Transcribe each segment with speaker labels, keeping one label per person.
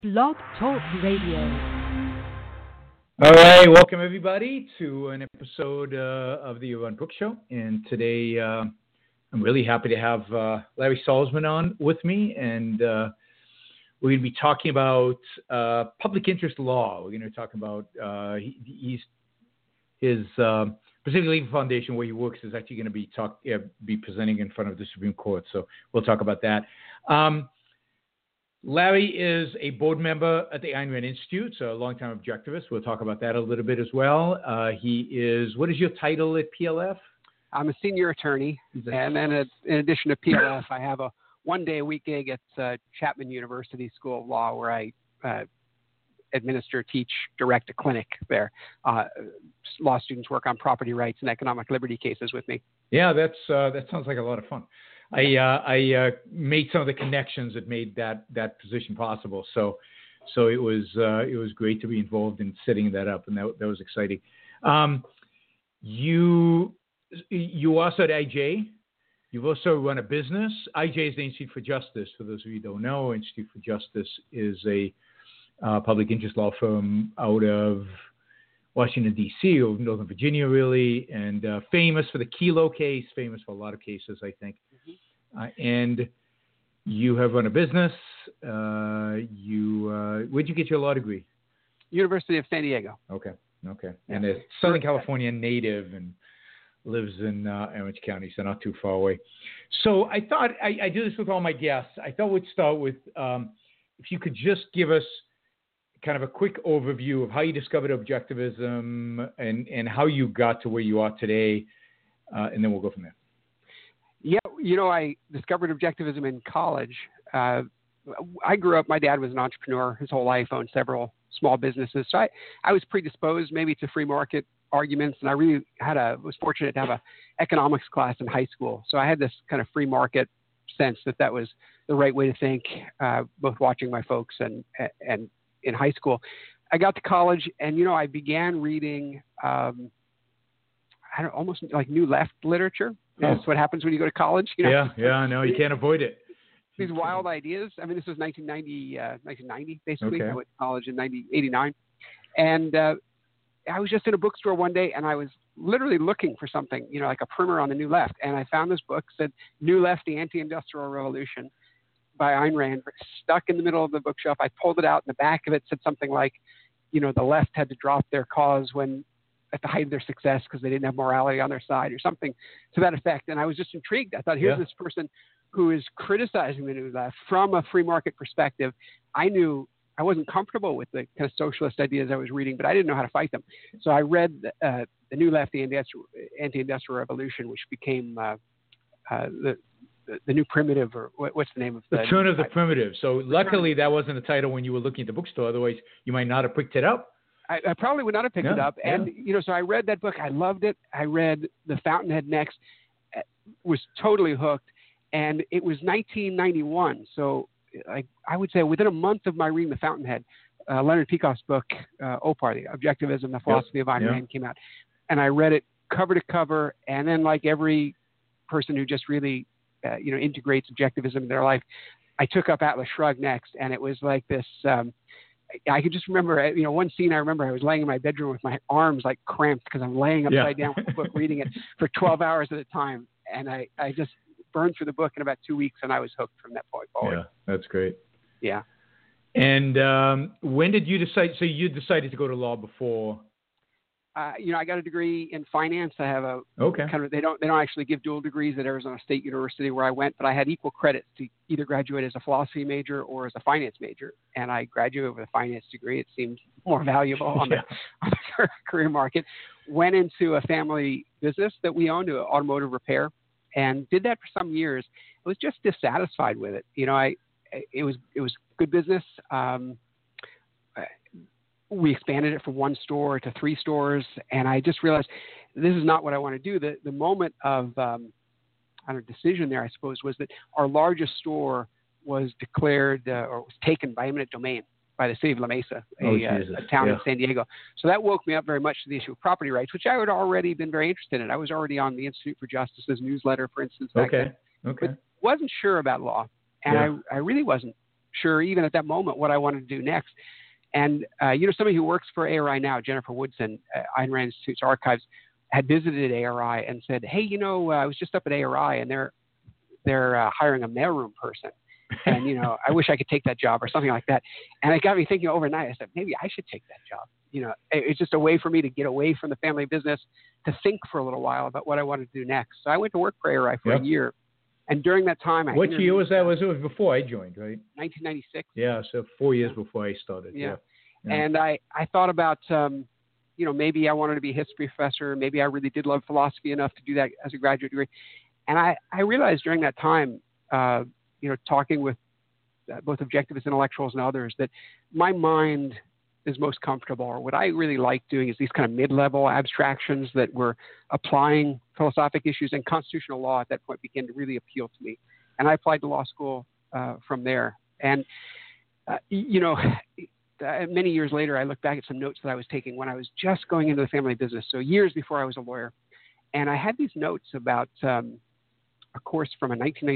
Speaker 1: Blog Talk Radio.
Speaker 2: All right, welcome everybody to an episode of the Urban Book Show. And today I'm really happy to have Larry Salzman on with me. And we're going to be talking about public interest law. We're going to talk about his Pacific Legal Foundation, where he works, is actually going to be presenting in front of the Supreme Court. So we'll talk about that. Larry is a board member at the Ayn Rand Institute, so a longtime objectivist. We'll talk about that a little bit as well. He is, what is your title at PLF?
Speaker 3: I'm a senior attorney, and then in addition to PLF, I have a one-day-a-week gig at Chapman University School of Law, where I administer, teach, direct a clinic there. Law students work on property rights and economic liberty cases with me.
Speaker 2: Yeah, that sounds like a lot of fun. I made some of the connections that made that position possible. So it was great to be involved in setting that up, and that was exciting. You also at IJ. You've also run a business. IJ is the Institute for Justice. For those of you who don't know, Institute for Justice is a public interest law firm out of Washington, D.C., or Northern Virginia, really, and famous for the Kelo case, famous for a lot of cases, I think. Mm-hmm. And you have run a business. Where'd you get your law degree?
Speaker 3: University of San Diego.
Speaker 2: Okay. And a Southern California native and lives in Orange County, so not too far away. So I thought, I do this with all my guests. I thought we'd start with, if you could just give us kind of a quick overview of how you discovered objectivism and how you got to where you are today, and then we'll go from there.
Speaker 3: Yeah, I discovered objectivism in college. I grew up, my dad was an entrepreneur his whole life, owned several small businesses. So I was predisposed maybe to free market arguments, and I really was fortunate to have an economics class in high school. So I had this kind of free market sense that was the right way to think, both watching my folks and in high school. I got to college, and, I began reading almost like New Left literature. That's what happens when you go to college.
Speaker 2: Yeah, I know. You can't avoid it.
Speaker 3: These wild ideas. I mean, this was 1990, basically. Okay. I went to college in 1989. And I was just in a bookstore one day, and I was literally looking for something, like a primer on the New Left. And I found this book, said New Left, the Anti-Industrial Revolution by Ayn Rand, stuck in the middle of the bookshelf. I pulled it out, and the back of it said something like, the left had to drop their cause when at the height of their success because they didn't have morality on their side, or something to that effect. And I was just intrigued. I thought, here's this person who is criticizing the New Left from a free market perspective. I knew I wasn't comfortable with the kind of socialist ideas I was reading, but I didn't know how to fight them. So I read the New Left, the Anti-Industrial Revolution, which became the New Primitive, or what's the name of
Speaker 2: the Turn of the Primitive. So luckily that wasn't the title when you were looking at the bookstore. Otherwise, you might not have picked it up.
Speaker 3: I probably would not have picked it up. And, so I read that book. I loved it. I read The Fountainhead next, was totally hooked. And it was 1991. So I would say within a month of my reading The Fountainhead, Leonard Peikoff's book, OPAR, The Objectivism, The Philosophy of Ayn Rand, came out. And I read it cover to cover. And then, like every person who just really, integrates objectivism in their life, I took up Atlas Shrugged next. And it was like this... I could just remember, one scene I remember, I was laying in my bedroom with my arms like cramped because I'm laying upside down with the book, reading it for 12 hours at a time. And I just burned through the book in about 2 weeks, and I was hooked from that point forward.
Speaker 2: Yeah, that's great.
Speaker 3: Yeah.
Speaker 2: And when did you decide? So you decided to go to law before?
Speaker 3: I got a degree in finance. I have they don't actually give dual degrees at Arizona State University where I went, but I had equal credits to either graduate as a philosophy major or as a finance major. And I graduated with a finance degree. It seemed more valuable on the career market. Went into a family business that we owned, automotive repair, and did that for some years. I was just dissatisfied with it. It was good business. We expanded it from one store to 3 stores, and I just realized this is not what I want to do. The moment of decision there, I suppose, was that our largest store was declared or was taken by eminent domain by the city of La Mesa, a town in San Diego. So that woke me up very much to the issue of property rights, which I had already been very interested in. I was already on the Institute for Justice's newsletter, for instance, back then. But wasn't sure about law, and I really wasn't sure, even at that moment, what I wanted to do next. And, somebody who works for ARI now, Jennifer Woodson, Ayn Rand Institute's archives, had visited ARI and said, hey, I was just up at ARI and they're hiring a mailroom person. And, I wish I could take that job or something like that. And it got me thinking overnight. I said, maybe I should take that job. It's just a way for me to get away from the family business, to think for a little while about what I wanted to do next. So I went to work for ARI for a year. And during that time,
Speaker 2: what year was that? It was before I joined, right?
Speaker 3: 1996.
Speaker 2: Yeah, so 4 years before I started. Yeah.
Speaker 3: And I thought about, maybe I wanted to be a history professor. Maybe I really did love philosophy enough to do that as a graduate degree. And I realized during that time, talking with both objectivist intellectuals and others, that my mind is most comfortable, or what I really like doing is these kind of mid-level abstractions that were applying philosophic issues, and constitutional law at that point began to really appeal to me. And I applied to law school from there. And, many years later, I look back at some notes that I was taking when I was just going into the family business, so years before I was a lawyer. And I had these notes about a course from a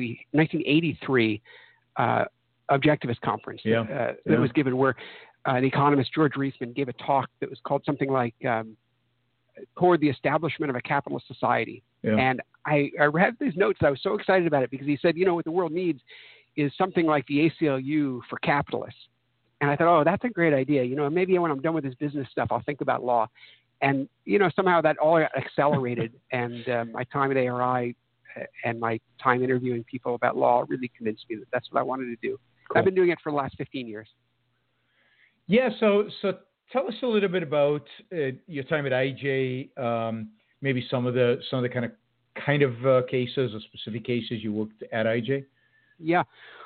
Speaker 3: 1983 objectivist conference that was given, where the economist George Reisman gave a talk that was called something like Toward the Establishment of a Capitalist Society. Yeah. And I read these notes. I was so excited about it because he said, what the world needs is something like the ACLU for capitalists. And I thought, oh, that's a great idea. Maybe when I'm done with this business stuff, I'll think about law. And, somehow that all got accelerated. And my time at ARI and my time interviewing people about law really convinced me that that's what I wanted to do. Cool. I've been doing it for the last 15 years.
Speaker 2: Yeah. So tell us a little bit about your time at IJ, maybe some of the kind of cases or specific cases you worked at IJ.
Speaker 3: Yeah.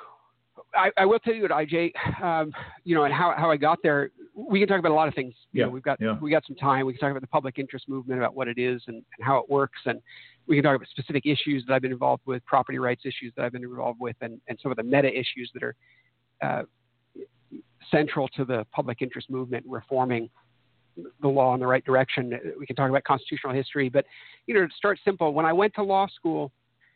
Speaker 3: I will tell you at IJ, and how I got there. We can talk about a lot of things. We got some time. We can talk about the public interest movement, about what it is and how it works, and we can talk about specific issues that I've been involved with, property rights issues that I've been involved with, and some of the meta issues that are central to the public interest movement, reforming the law in the right direction. We can talk about constitutional history, but to start simple, when I went to law school,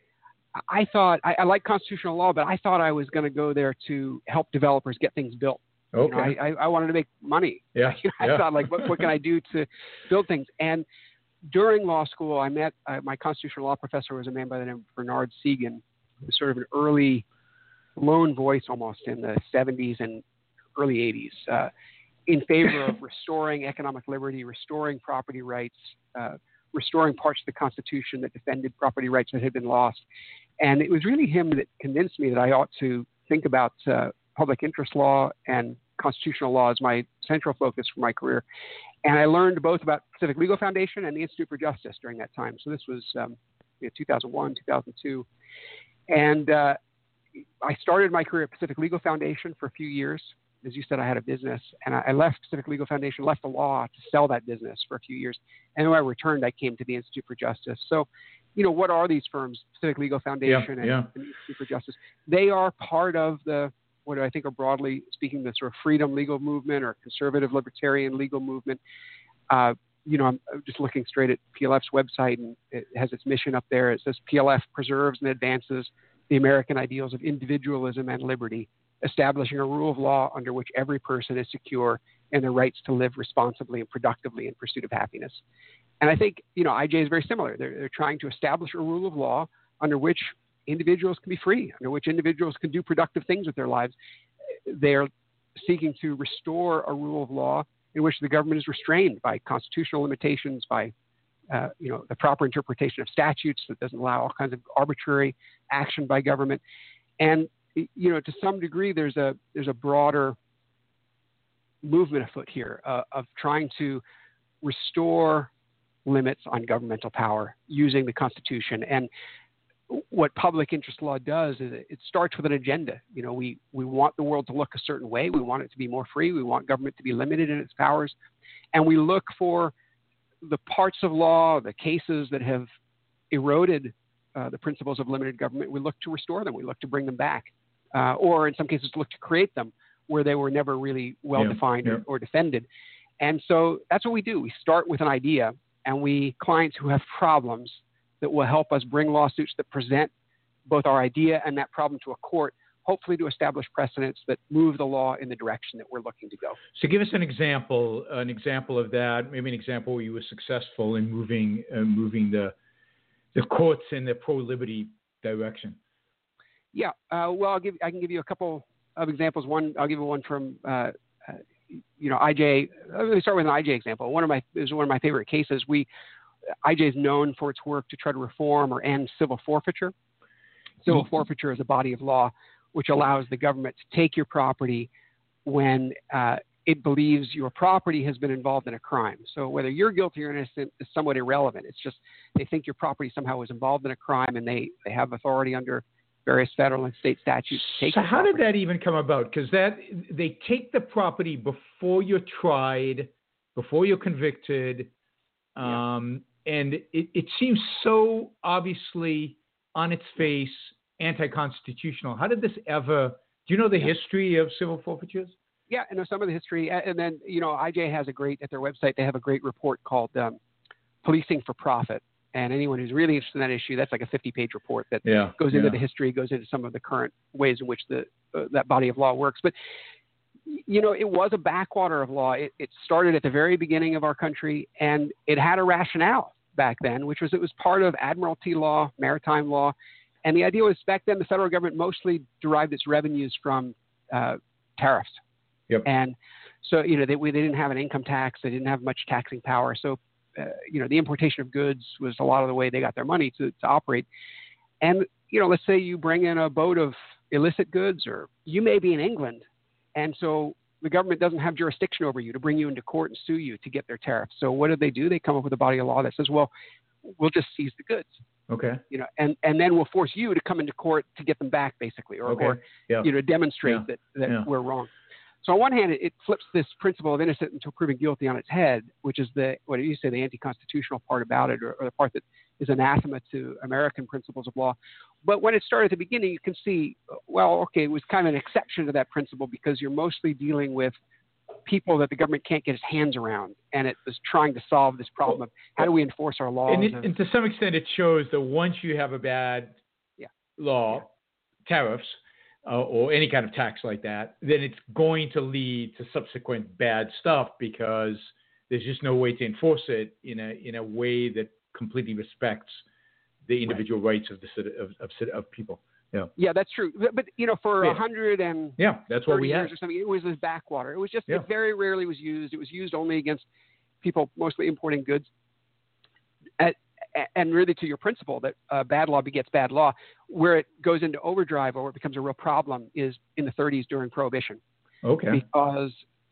Speaker 3: I thought I liked constitutional law, but I thought I was going to go there to help developers get things built. Okay. I wanted to make money. Yeah. I thought, what can I do to build things? And during law school, I met my constitutional law professor was a man by the name of Bernard Segan, who was sort of an early lone voice almost in the 70s and early 80s in favor of restoring economic liberty, restoring property rights, restoring parts of the Constitution that defended property rights that had been lost. And it was really him that convinced me that I ought to think about public interest law and constitutional law as my central focus for my career. And I learned both about Pacific Legal Foundation and the Institute for Justice during that time. So this was 2001, 2002. And I started my career at Pacific Legal Foundation for a few years. As you said, I had a business, and I left Pacific Legal Foundation, left the law to sell that business for a few years. And when I returned, I came to the Institute for Justice. So, what are these firms, Pacific Legal Foundation and the Institute for Justice? They are part of what I think are, broadly speaking, the sort of freedom legal movement or conservative libertarian legal movement. I'm just looking straight at PLF's website, and it has its mission up there. It says PLF preserves and advances the American ideals of individualism and liberty, establishing a rule of law under which every person is secure in their rights to live responsibly and productively in pursuit of happiness. And I think, IJ is very similar. They're trying to establish a rule of law under which individuals can be free, under which individuals can do productive things with their lives. They're seeking to restore a rule of law in which the government is restrained by constitutional limitations, by the proper interpretation of statutes that doesn't allow all kinds of arbitrary action by government. And to some degree, there's a broader movement afoot here of trying to restore limits on governmental power using the Constitution. And what public interest law does is it starts with an agenda. We want the world to look a certain way. We want it to be more free. We want government to be limited in its powers. And we look for the parts of law, the cases that have eroded the principles of limited government. We look to restore them. We look to bring them back. Or in some cases, look to create them where they were never really well-defined or defended. And so that's what we do. We start with an idea, and clients who have problems that will help us bring lawsuits that present both our idea and that problem to a court hopefully to establish precedents that move the law in the direction that we're looking to go.
Speaker 2: So give us an example of that, maybe an example where you were successful in moving the courts in the pro-liberty direction.
Speaker 3: Yeah, well, I can give you a couple of examples. I'll give you one from IJ. Let me start with an IJ example. It was one of my favorite cases. IJ is known for its work to try to reform or end civil forfeiture. Civil forfeiture is a body of law which allows the government to take your property when it believes your property has been involved in a crime. So whether you're guilty or innocent is somewhat irrelevant. It's just they think your property somehow was involved in a crime, and they have authority under various federal and state statutes to take.
Speaker 2: So how did that even come about? Because they take the property before you're tried, before you're convicted, and it seems so obviously on its face anti-constitutional. How did this ever? Do you know the history of civil forfeitures?
Speaker 3: Yeah, I know some of the history, and then IJ has at their website they have a great report called "Policing for Profit." And anyone who's really interested in that issue, that's like a 50-page report that goes into the history, goes into some of the current ways in which that body of law works. But, it was a backwater of law. It started at the very beginning of our country, and it had a rationale back then, which was it was part of admiralty law, maritime law. And the idea was back then the federal government mostly derived its revenues from tariffs.
Speaker 2: Yep.
Speaker 3: And so, they didn't have an income tax. They didn't have much taxing power. So, the importation of goods was a lot of the way they got their money to operate. And, let's say you bring in a boat of illicit goods, or you may be in England. And so the government doesn't have jurisdiction over you to bring you into court and sue you to get their tariff. So what do? They come up with a body of law that says, well, we'll just seize the goods.
Speaker 2: Okay.
Speaker 3: And then we'll force you to come into court to get them back, basically, or demonstrate that we're wrong. So on one hand, it flips this principle of innocent until proven guilty on its head, which is the anti-constitutional part about it, or the part that is anathema to American principles of law. But when it started at the beginning, you can see, it was kind of an exception to that principle because you're mostly dealing with people that the government can't get its hands around, and it was trying to solve this problem of how do we enforce our laws.
Speaker 2: And to some extent, it shows that once you have a bad law, tariffs, or any kind of tax like that, then it's going to lead to subsequent bad stuff because there's just no way to enforce it in a way that completely respects the individual rights of people. Yeah. Yeah,
Speaker 3: that's true. But for 100 and
Speaker 2: that's what we
Speaker 3: years
Speaker 2: had.
Speaker 3: or something, it was this backwater. It was just it very rarely was used. It was used only against people mostly importing goods. And really, to your principle that bad law begets bad law, where it goes into overdrive or where it becomes a real problem is in the 30s during Prohibition.
Speaker 2: Okay.
Speaker 3: Because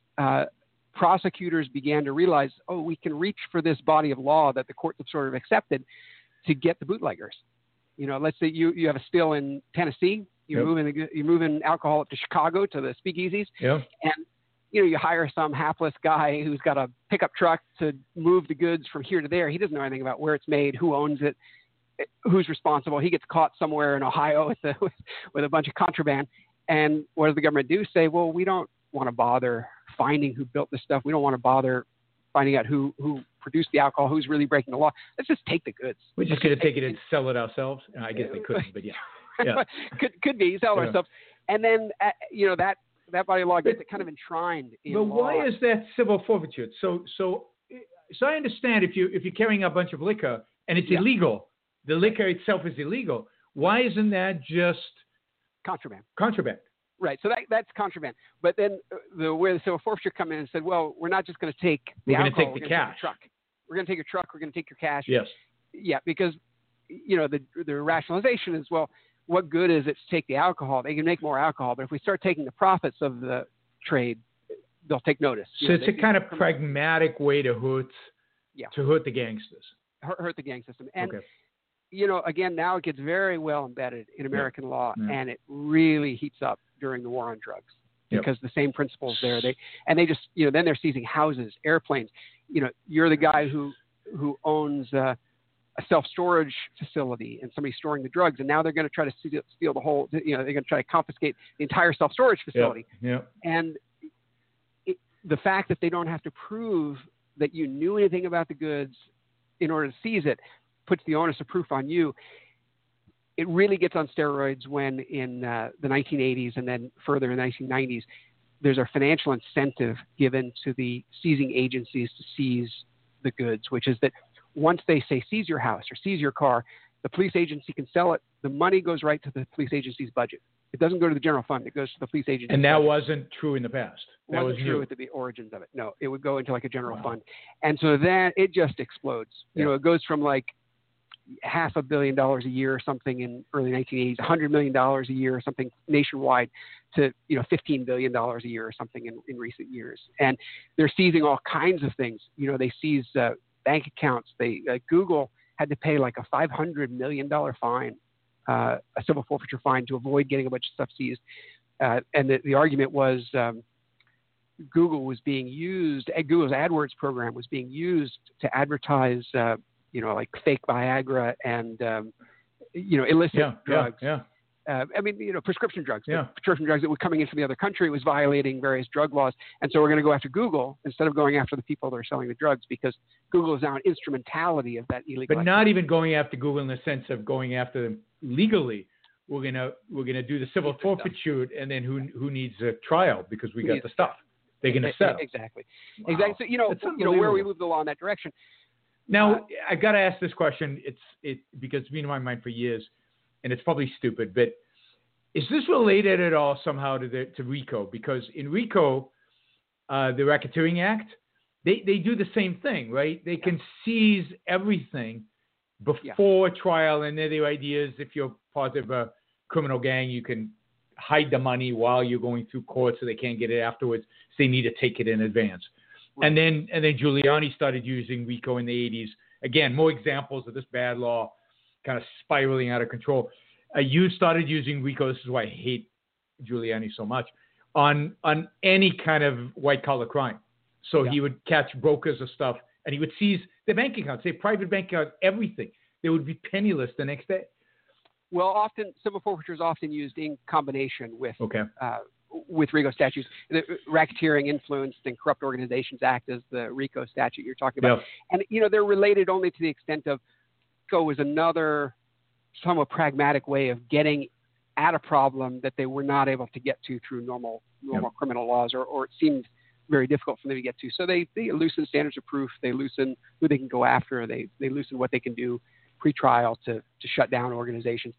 Speaker 3: prosecutors began to realize, we can reach for this body of law that the courts have sort of accepted to get the bootleggers. Let's say you have a still in Tennessee, you move in alcohol up to Chicago to the speakeasies, and you hire some hapless guy who's got a pickup truck to move the goods from here to there. He doesn't know anything about where it's made, who owns it, who's responsible. He gets caught somewhere in Ohio with a bunch of contraband. And what does the government do? Say, well, we don't want to bother finding who built this stuff. We don't want to bother finding out who produced the alcohol, who's really breaking the law. Let's just take the goods.
Speaker 2: We're just going to take it and sell it ourselves? I guess they couldn't, but
Speaker 3: could be, sell it ourselves. And then, that body of law gets it kind of enshrined in law.
Speaker 2: But why is that civil forfeiture? So I understand if you're carrying a bunch of liquor and it's illegal, the liquor itself is illegal. Why isn't that just
Speaker 3: contraband? Right. So that's contraband. But then where the civil forfeiture come in and said, well, we're not just going to take the alcohol.
Speaker 2: We're going to take the cash.
Speaker 3: We're going to take your truck. We're going to take your cash.
Speaker 2: Yes.
Speaker 3: Yeah, because the rationalization is, well, what good is it to take the alcohol? They can make more alcohol, but if we start taking the profits of the trade, they'll take notice.
Speaker 2: So it's a kind of pragmatic way to hurt the gangsters.
Speaker 3: Hurt the gang system. And, again, now it gets very well embedded in American law, and it really heats up during the war on drugs because the same principles there. They just, then they're seizing houses, airplanes. You're the guy who owns a self-storage facility and somebody's storing the drugs, and now they're going to try to steal the whole, they're going to try to confiscate the entire self-storage facility. And the fact that they don't have to prove that you knew anything about the goods in order to seize it puts the onus of proof on you. it really gets on steroids when in the 1980s and then further in the 1990s, there's a financial incentive given to the seizing agencies to seize the goods, which is that once they say seize your house or seize your car, the police agency can sell it. The money goes right to the police agency's budget. It doesn't go to the general fund. It goes to the police agency.
Speaker 2: And that
Speaker 3: budget.
Speaker 2: wasn't true in the past. That was
Speaker 3: true
Speaker 2: new.
Speaker 3: at the origins of it. No, it would go into like a general fund. And so then it just explodes. You know, it goes from like $500 million a year or something in early 1980s, $100 million a year or something nationwide to, you know, $15 billion a year or something in recent years. And they're seizing all kinds of things. You know, they seize bank accounts. Google had to pay like a $500 million fine, a civil forfeiture fine to avoid getting a bunch of stuff seized. And the argument was Google was being used, Google's AdWords program was being used to advertise, you know, like fake Viagra and, you know, illicit drugs. I mean, you know, prescription drugs. Prescription drugs that were coming in from the other country. It was violating various drug laws. And so we're going to go after Google instead of going after the people that are selling the drugs, because Google is now an instrumentality of that illegal.
Speaker 2: But not even going after Google in the sense of going after them legally. We're gonna do the civil forfeiture, and then who needs a trial because we got the stuff. They're going to settle.
Speaker 3: Exactly.
Speaker 2: Wow.
Speaker 3: Exactly. So, you know where we move the law in that direction.
Speaker 2: Now, I got to ask this question. Because it's been in my mind for years, and it's probably stupid, but is this related at all somehow to RICO? Because in RICO, the Racketeering Act, they do the same thing, right? They can seize everything before trial, and their idea is if you're part of a criminal gang, you can hide the money while you're going through court so they can't get it afterwards. So they need to take it in advance. Right. And then Giuliani started using RICO in the 80s. Again, more examples of this bad law kind of spiraling out of control. You started using RICO. This is why I hate Giuliani so much, on any kind of white collar crime. So he would catch brokers of stuff, and he would seize their bank accounts, their private bank accounts, everything. They would be penniless the next day.
Speaker 3: Well, often civil forfeiture is often used in combination with RICO statutes. The Racketeering, Influenced, and Corrupt Organizations Act is the RICO statute you're talking about. And, you know, they're related only to the extent of RICO was another somewhat pragmatic way of getting at a problem that they were not able to get to through normal criminal laws, or it seemed very difficult for them to get to. So they loosen standards of proof. They loosen who they can go after. They loosen what they can do pre-trial to shut down organizations.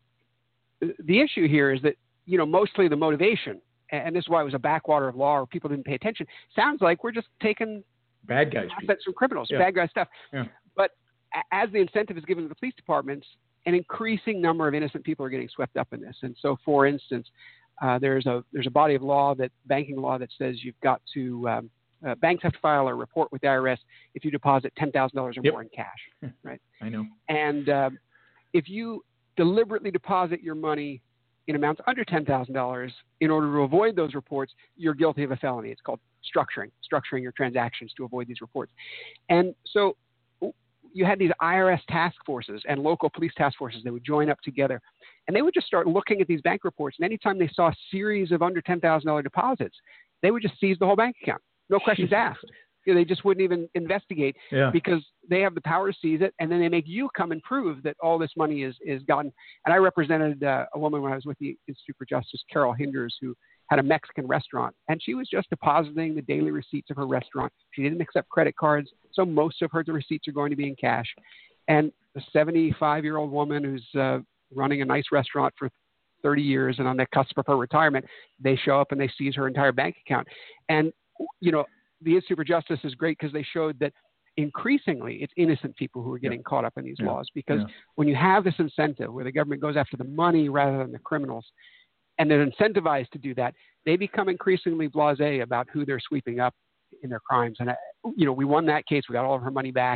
Speaker 3: The issue here is that, you know, mostly the motivation, and this is why it was a backwater of law or people didn't pay attention, sounds like we're just taking
Speaker 2: bad guys
Speaker 3: assets from criminals, bad guy stuff. But as the incentive is given to the police departments, an increasing number of innocent people are getting swept up in this. And so, for instance, there's a body of law, banking law, that says you've got to banks have to file a report with the IRS if you deposit $10,000 or more in cash, right?
Speaker 2: I know.
Speaker 3: And if you deliberately deposit your money in amounts under $10,000 in order to avoid those reports, you're guilty of a felony. It's called structuring your transactions to avoid these reports. And so you had these IRS task forces and local police task forces. They would join up together, and they would just start looking at these bank reports. And anytime they saw a series of under $10,000 deposits, they would just seize the whole bank account. No questions asked. You know, they just wouldn't even investigate because they have the power to seize it, and then they make you come and prove that all this money is gotten. And I represented a woman when I was with the Institute for Justice, Carol Hinders, who had a Mexican restaurant, and she was just depositing the daily receipts of her restaurant. She didn't accept credit cards, so most of her receipts are going to be in cash. And a 75-year-old woman who's running a nice restaurant for 30 years and on the cusp of her retirement, they show up and they seize her entire bank account. And, you know, the Institute for Justice is great because they showed that increasingly it's innocent people who are getting caught up in these laws, because when you have this incentive where the government goes after the money rather than the criminals, and they're incentivized to do that, they become increasingly blasé about who they're sweeping up in their crimes. And, you know, we won that case. We got all of her money back.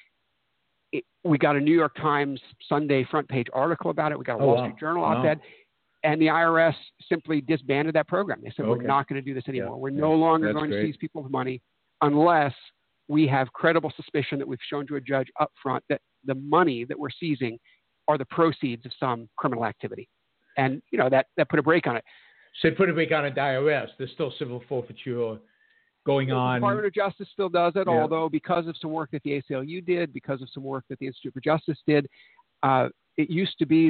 Speaker 3: We got a New York Times Sunday front page article about it. We got a Wall Street Journal op-ed. And the IRS simply disbanded that program. They said, we're not going to do this anymore. We're no longer going to seize people's money unless we have credible suspicion that we've shown to a judge up front that the money that we're seizing are the proceeds of some criminal activity. And, you know, that put a break on it.
Speaker 2: So put a break on it, the IRS. There's still civil forfeiture going on.
Speaker 3: The Department of Justice still does it, although because of some work that the ACLU did, because of some work that the Institute for Justice did, it used to be that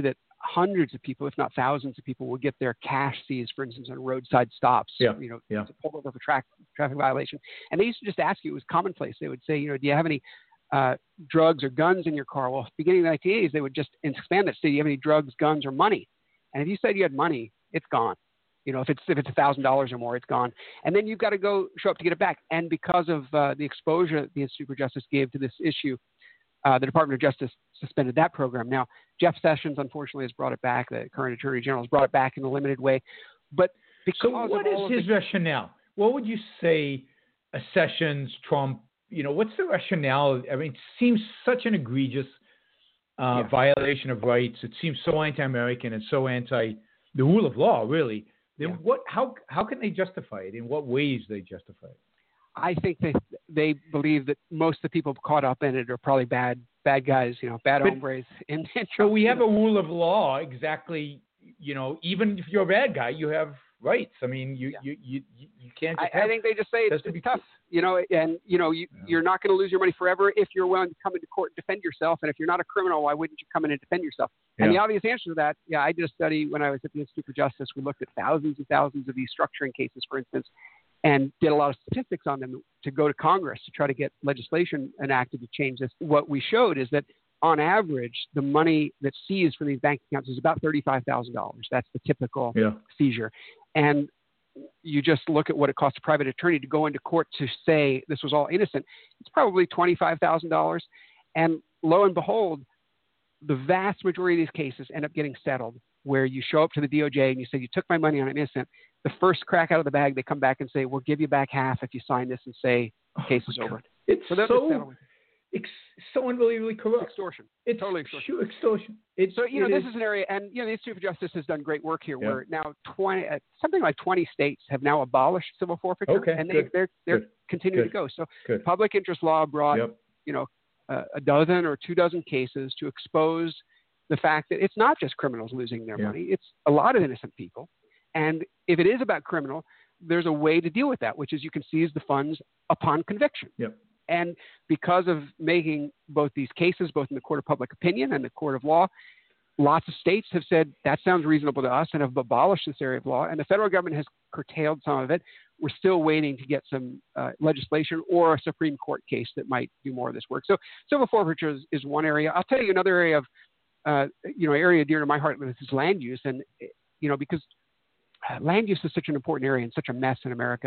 Speaker 3: hundreds of people, if not thousands of people, will get their cash seized, for instance, on roadside stops, to pull over for traffic violation. And they used to just ask you, it was commonplace. They would say, do you have any drugs or guns in your car? Well, beginning of the 1980s, they would just expand that. Say, do you have any drugs, guns, or money? And if you said you had money, it's gone. If it's $1,000 or more, it's gone. And then you've got to show up to get it back. And because of the exposure the Institute for Justice gave to this issue, the Department of Justice suspended that program. Now, Jeff Sessions, unfortunately, has brought it back. The current Attorney General has brought it back in a limited way. But because
Speaker 2: what is his rationale? What would you say, Sessions, Trump, what's the rationale? I mean, it seems such an egregious violation of rights. It seems so anti-American and so anti the rule of law, really. Then how can they justify it? In what ways they justify it?
Speaker 3: I think they believe that most of the people caught up in it are probably bad guys, bad hombres.
Speaker 2: So we have a rule of law, exactly. Even if you're a bad guy, you have rights. I mean, you can't.
Speaker 3: I think they just say it's tough, and you're not going to lose your money forever if you're willing to come into court and defend yourself. And if you're not a criminal, why wouldn't you come in and defend yourself? Yeah. And the obvious answer to that, I did a study when I was at the Institute for Justice. We looked at thousands and thousands of these structuring cases, for instance, and did a lot of statistics on them to go to Congress to try to get legislation enacted to change this. What we showed is that on average, the money that's seized from these bank accounts is about $35,000. That's the typical seizure. And you just look at what it costs a private attorney to go into court to say this was all innocent. It's probably $25,000. And lo and behold, the vast majority of these cases end up getting settled, where you show up to the DOJ and you say, you took my money and I'm innocent. The first crack out of the bag, they come back and say, we'll give you back half if you sign this and say the case is over.
Speaker 2: It's so unbelievably corrupt.
Speaker 3: Extortion.
Speaker 2: It's
Speaker 3: totally extortion.
Speaker 2: Extortion.
Speaker 3: This is an area, and the Institute for Justice has done great work here. Where now something like 20 states have now abolished civil forfeiture, and they're continuing to go. So public interest law brought a dozen or 24 cases to expose the fact that it's not just criminals losing their money; it's a lot of innocent people. And if it is about criminal, there's a way to deal with that, which is you can seize the funds upon conviction.
Speaker 2: Yep.
Speaker 3: And because of making both these cases, both in the court of public opinion and the court of law, lots of states have said that sounds reasonable to us and have abolished this area of law. And the federal government has curtailed some of it. We're still waiting to get some legislation or a Supreme Court case that might do more of this work. So civil forfeiture is one area. I'll tell you another area of, area dear to my heart, which is land use. And, because land use is such an important area and such a mess in America.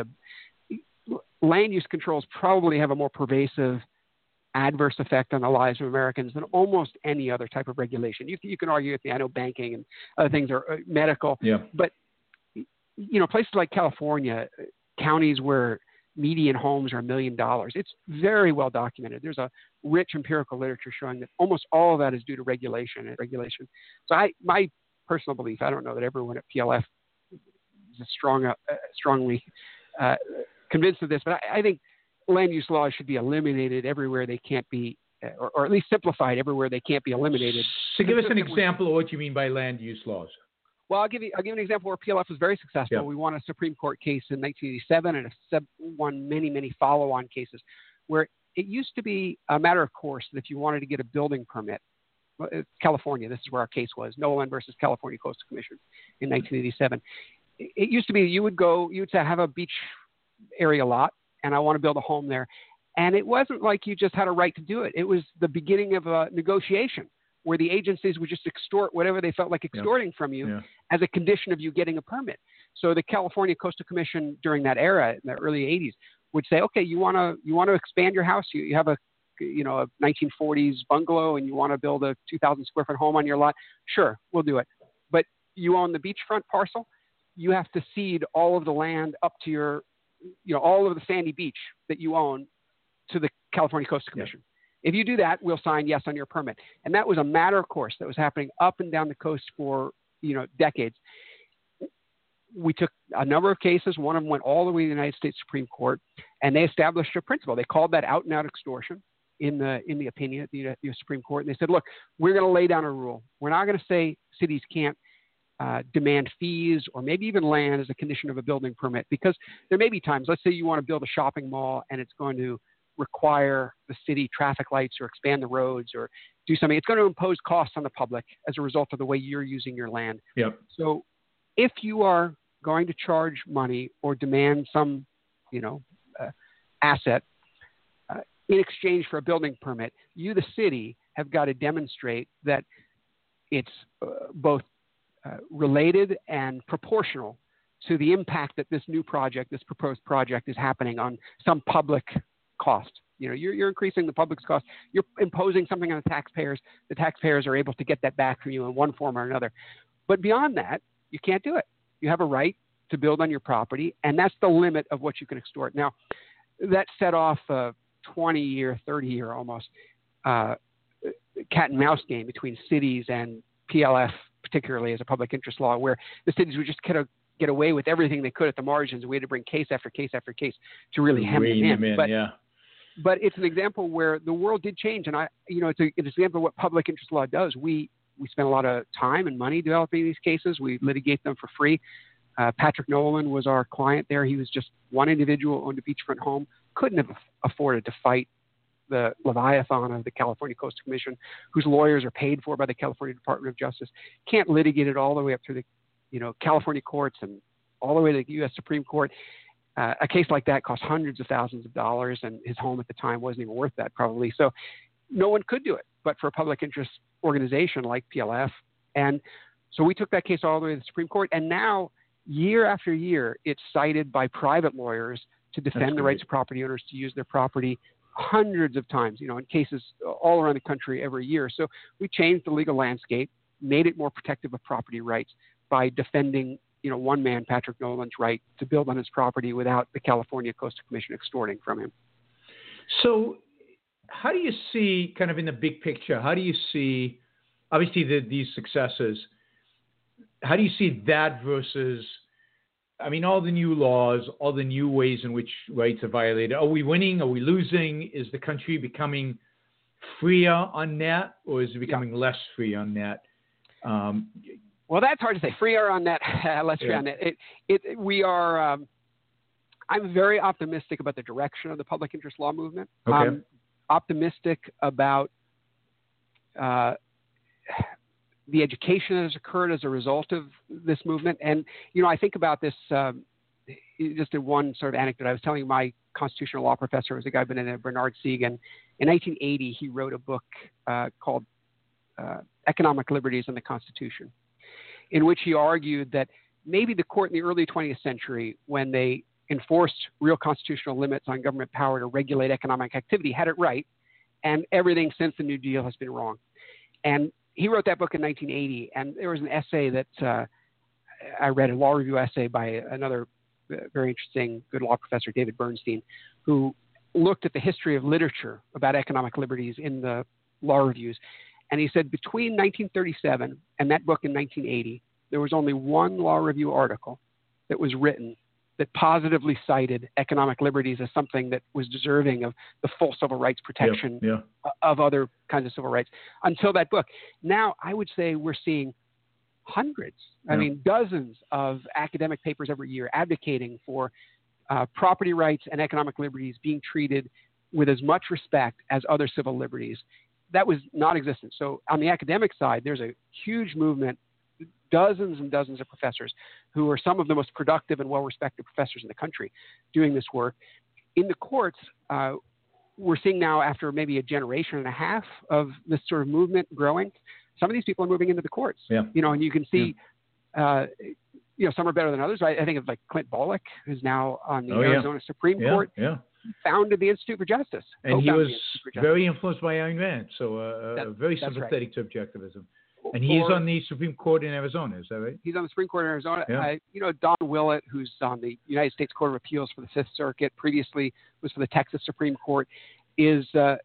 Speaker 3: Land use controls probably have a more pervasive adverse effect on the lives of Americans than almost any other type of regulation. You can argue with me. I know banking and other things are medical, but places like California, counties where median homes are $1 million, it's very well documented. There's a rich empirical literature showing that almost all of that is due to regulation. So my personal belief, I don't know that everyone at PLF is strongly convinced of this, but I think land use laws should be eliminated everywhere they can't be, or at least simplified everywhere they can't be eliminated.
Speaker 2: So give us an example of what you mean by land use laws.
Speaker 3: Well, I'll give you an example where PLF was very successful. We won a Supreme Court case in 1987 and won many, many follow-on cases where it used to be a matter of course that if you wanted to get a building permit, California, this is where our case was, Nolan versus California Coastal Commission in 1987. It used to be you would say, have a beach area lot, and I want to build a home there. And it wasn't like you just had a right to do it. It was the beginning of a negotiation where the agencies would just extort whatever they felt like extorting from you as a condition of you getting a permit. So the California Coastal Commission during that era, in the early 80s, would say, okay, you want to expand your house. You have a 1940s bungalow and you want to build a 2,000 square foot home on your lot. Sure, we'll do it. But you own the beachfront parcel. You have to cede all of the land up to your, all of the sandy beach that you own to the California Coastal Commission. If you do that, we'll sign yes on your permit. And that was a matter of course that was happening up and down the coast for, decades. We took a number of cases. One of them went all the way to the United States Supreme Court, and they established a principle. They called that out and out extortion in the opinion at the US Supreme Court. And they said, look, we're going to lay down a rule. We're not going to say cities can't demand fees or maybe even land as a condition of a building permit, because there may be times, let's say you want to build a shopping mall and it's going to require the city traffic lights or expand the roads, or do something, it's going to impose costs on the public as a result of the way you're using your land.
Speaker 2: Yep.
Speaker 3: So if you are going to charge money or demand some, asset in exchange for a building permit, you, the city, have got to demonstrate that it's both related and proportional to the impact that this new project, this proposed project, is happening on some public cost. You're increasing the public's cost. You're imposing something on the taxpayers. The taxpayers are able to get that back from you in one form or another. But beyond that, you can't do it. You have a right to build on your property, and that's the limit of what you can extort. Now, that set off a 20-year, 30-year almost cat and mouse game between cities and PLF, particularly as a public interest law, where the cities would just kind of get away with everything they could at the margins. We had to bring case after case after case to really hem them in. But it's an example where the world did change, and it's an example of what public interest law does. We spend a lot of time and money developing these cases. We litigate them for free. Patrick Nolan was our client there. He was just one individual, owned a beachfront home, couldn't have afforded to fight the Leviathan of the California Coastal Commission, whose lawyers are paid for by the California Department of Justice. Can't litigate it all the way up through the California courts and all the way to the U.S. Supreme Court. A case like that cost hundreds of thousands of dollars, and his home at the time wasn't even worth that probably. So no one could do it but for a public interest organization like PLF. And so we took that case all the way to the Supreme Court, and now year after year it's cited by private lawyers to defend the rights of property owners to use their property hundreds of times, in cases all around the country every year. So we changed the legal landscape, made it more protective of property rights by defending one man, Patrick Nolan's right to build on his property without the California Coastal Commission extorting from him.
Speaker 2: So how do you see, kind of in the big picture, how do you see, obviously, these successes, how do you see that versus, all the new laws, all the new ways in which rights are violated? Are we winning? Are we losing? Is the country becoming freer on that, or is it becoming less free on that?
Speaker 3: Well, that's hard to say. Freer on that, less free on that. We are. I'm very optimistic about the direction of the public interest law movement.
Speaker 2: Okay.
Speaker 3: I'm optimistic about the education that has occurred as a result of this movement. And I think about this. Just in one sort of anecdote, I was telling my constitutional law professor, was a guy by the name of Bernard Segan. In 1980, he wrote a book called Economic Liberties and the Constitution, in which he argued that maybe the court in the early 20th century, when they enforced real constitutional limits on government power to regulate economic activity, had it right, and everything since the New Deal has been wrong. And he wrote that book in 1980, and there was an essay that I read, a law review essay by another very interesting, good law professor, David Bernstein, who looked at the history of literature about economic liberties in the law reviews. And he said between 1937 and that book in 1980, there was only one law review article that was written that positively cited economic liberties as something that was deserving of the full civil rights protection of other kinds of civil rights until that book. Now, I would say we're seeing hundreds, dozens of academic papers every year advocating for property rights and economic liberties being treated with as much respect as other civil liberties. That was non-existent. So on the academic side, there's a huge movement, dozens and dozens of professors who are some of the most productive and well-respected professors in the country doing this work. In the courts, we're seeing now, after maybe a generation and a half of this sort of movement growing, some of these people are moving into the courts. And you can see, some are better than others. I think of like Clint Bolick, who's now on the Arizona Supreme Court. Founded the Institute for Justice.
Speaker 2: And he was very influenced by Ayn Rand, so very sympathetic to objectivism. And he's on the Supreme Court in Arizona, is that right?
Speaker 3: He's on the Supreme Court in Arizona. Don Willett, who's on the United States Court of Appeals for the Fifth Circuit, previously was for the Texas Supreme Court, is,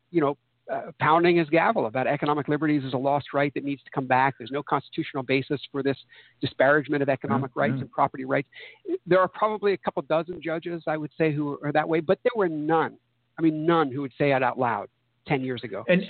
Speaker 3: pounding his gavel about economic liberties as a lost right that needs to come back. There's no constitutional basis for this disparagement of economic rights and property rights. There are probably a couple dozen judges, I would say, who are that way, but there were none who would say it out loud 10 years ago.
Speaker 2: And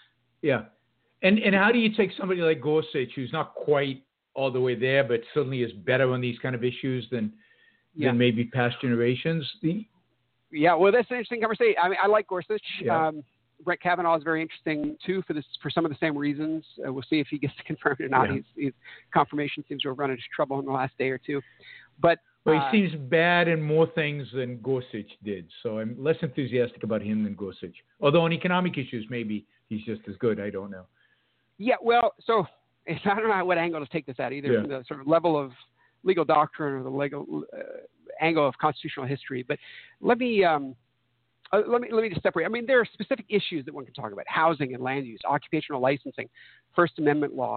Speaker 2: how do you take somebody like Gorsuch, who's not quite all the way there, but certainly is better on these kind of issues than maybe past generations?
Speaker 3: Well, that's an interesting conversation. I like Gorsuch. Brett Kavanaugh is very interesting too for some of the same reasons. We'll see if he gets confirmed or not. His confirmation seems to have run into trouble in the last day or two. But
Speaker 2: he seems bad in more things than Gorsuch did. So I'm less enthusiastic about him than Gorsuch. Although on economic issues, maybe he's just as good. I don't know. Yeah,
Speaker 3: well, so I don't know what angle to take this at, either from the sort of level of legal doctrine or the legal angle of constitutional history. But let me just separate. I mean, there are specific issues that one can talk about: housing and land use, occupational licensing, First Amendment law,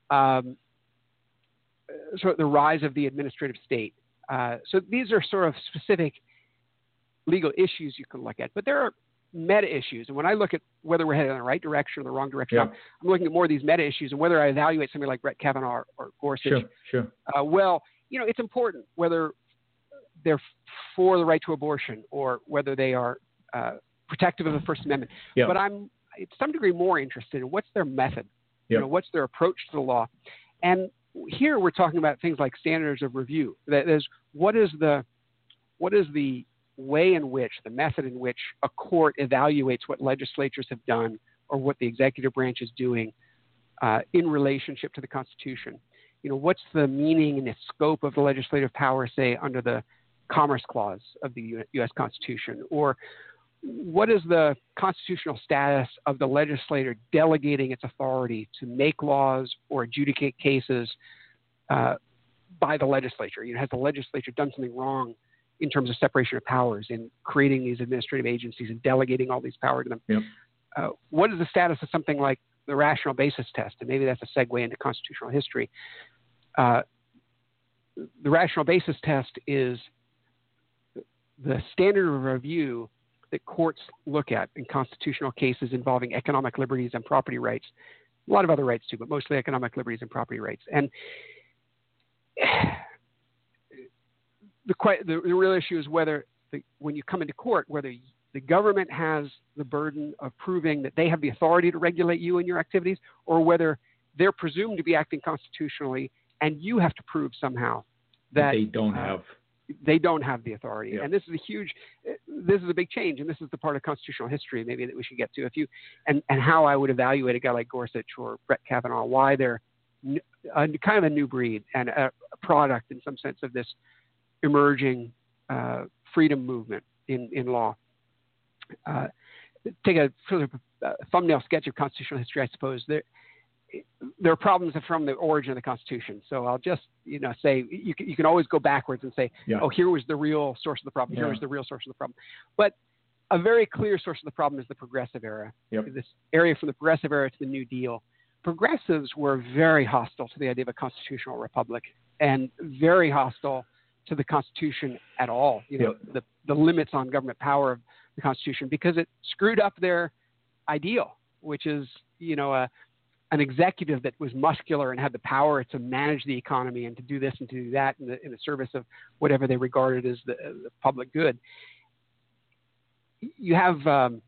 Speaker 3: sort of the rise of the administrative state. So these are sort of specific legal issues you can look at. But there are meta issues. And when I look at whether we're headed in the right direction or the wrong direction, I'm looking at more of these meta issues and whether I evaluate somebody like Brett Kavanaugh or Gorsuch.
Speaker 2: Sure.
Speaker 3: Well, it's important whether they're for the right to abortion or whether they are protective of the First Amendment. But I'm, to some degree, more interested in what's their method. What's their approach to the law. And here we're talking about things like standards of review. That is, what is the way in which, the method in which a court evaluates what legislatures have done or what the executive branch is doing in relationship to the Constitution. What's the meaning and the scope of the legislative power, say, under the Commerce Clause of the U.S. Constitution? Or what is the constitutional status of the legislator delegating its authority to make laws or adjudicate cases by the legislature? Has the legislature done something wrong in terms of separation of powers in creating these administrative agencies and delegating all these power to them? What is the status of something like the rational basis test? And maybe that's a segue into constitutional history. The rational basis test is the standard of review that courts look at in constitutional cases involving economic liberties and property rights. A lot of other rights too, but mostly economic liberties and property rights. And the real issue is whether, when you come into court, whether the government has the burden of proving that they have the authority to regulate you and your activities, or whether they're presumed to be acting constitutionally and you have to prove somehow that
Speaker 2: they don't have
Speaker 3: the authority. And this is a big change, and this is the part of constitutional history maybe that we should get to. And how I would evaluate a guy like Gorsuch or Brett Kavanaugh, why they're kind of a new breed and a product in some sense of this emerging freedom movement in law. Take a sort of thumbnail sketch of constitutional history, I suppose. There are problems from the origin of the Constitution. So I'll just, say you can always go backwards and say, here was the real source of the problem. Here was the real source of the problem. But a very clear source of the problem is the Progressive era. This area from the Progressive era to the New Deal. Progressives were very hostile to the idea of a constitutional republic and very hostile to the Constitution at all. The limits on government power of the Constitution, because it screwed up their ideal, which is, an executive that was muscular and had the power to manage the economy and to do this and to do that in the service of whatever they regarded as the public good. You have,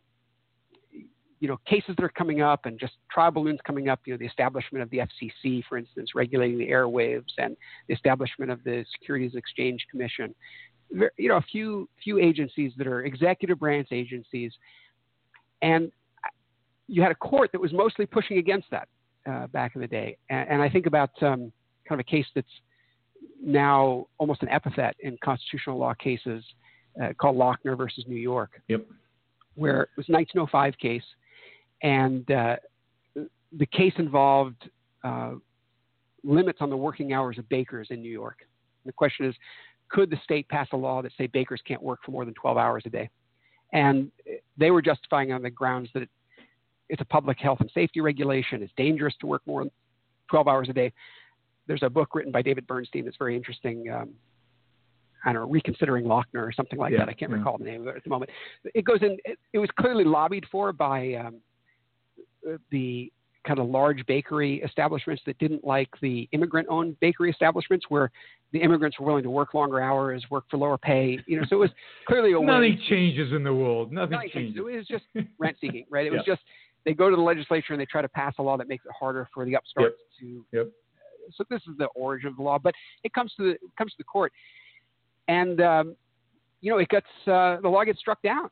Speaker 3: cases that are coming up and just trial balloons coming up, the establishment of the FCC, for instance, regulating the airwaves, and the establishment of the Securities and Exchange Commission. A few agencies that are executive branch agencies. And you had a court that was mostly pushing against that back in the day. And I think about kind of a case that's now almost an epithet in constitutional law cases called Lochner versus New York, where it was a 1905 case. And the case involved limits on the working hours of bakers in New York. And the question is, could the state pass a law that say bakers can't work for more than 12 hours a day? And they were justifying on the grounds that it's a public health and safety regulation. It's dangerous to work more than 12 hours a day. There's a book written by David Bernstein that's very interesting. Reconsidering Lochner or something like that. I can't recall the name of it at the moment. It goes in. It was clearly lobbied for by the kind of large bakery establishments that didn't like the immigrant-owned bakery establishments, where the immigrants were willing to work longer hours, work for lower pay. So it was clearly a
Speaker 2: nothing changes in the world. Nothing changes.
Speaker 3: It was just rent-seeking, right? It was just they go to the legislature and they try to pass a law that makes it harder for the upstarts to. So this is the origin of the law, but it comes to the court, and it gets the law gets struck down,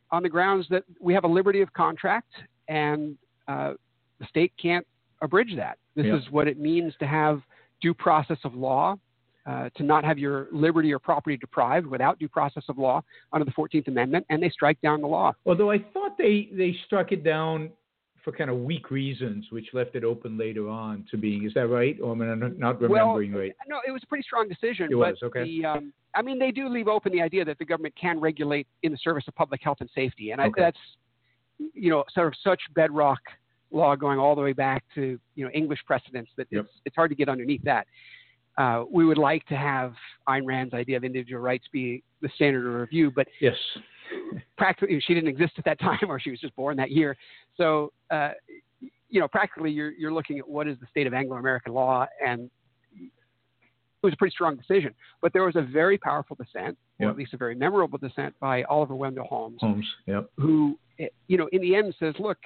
Speaker 3: on the grounds that we have a liberty of contract, and the state can't abridge that. This is what it means to have due process of law, to not have your liberty or property deprived without due process of law under the 14th Amendment, and they strike down the law.
Speaker 2: Although I thought they struck it down for kind of weak reasons, which left it open later on to being. Is that right? Or am I not remembering right?
Speaker 3: No, it was a pretty strong decision.
Speaker 2: It was, okay.
Speaker 3: They do leave open the idea that the government can regulate in the service of public health and safety. And
Speaker 2: Okay.
Speaker 3: that's, sort of such bedrock law going all the way back to, English precedents that it's hard to get underneath that. We would like to have Ayn Rand's idea of individual rights be the standard of review, but
Speaker 2: yes,
Speaker 3: practically she didn't exist at that time, or she was just born that year. So, practically you're looking at what is the state of Anglo-American law, and it was a pretty strong decision. But there was a very powerful dissent, or at least a very memorable dissent, by Oliver Wendell Holmes, who, in the end says, look,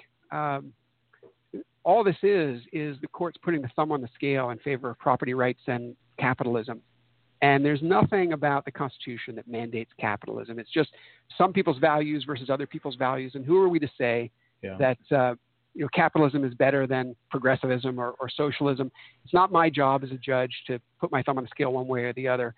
Speaker 3: all this is the courts putting the thumb on the scale in favor of property rights and capitalism. And there's nothing about the Constitution that mandates capitalism. It's just some people's values versus other people's values. And who are we to say that capitalism is better than progressivism or socialism? It's not my job as a judge to put my thumb on the scale one way or the other.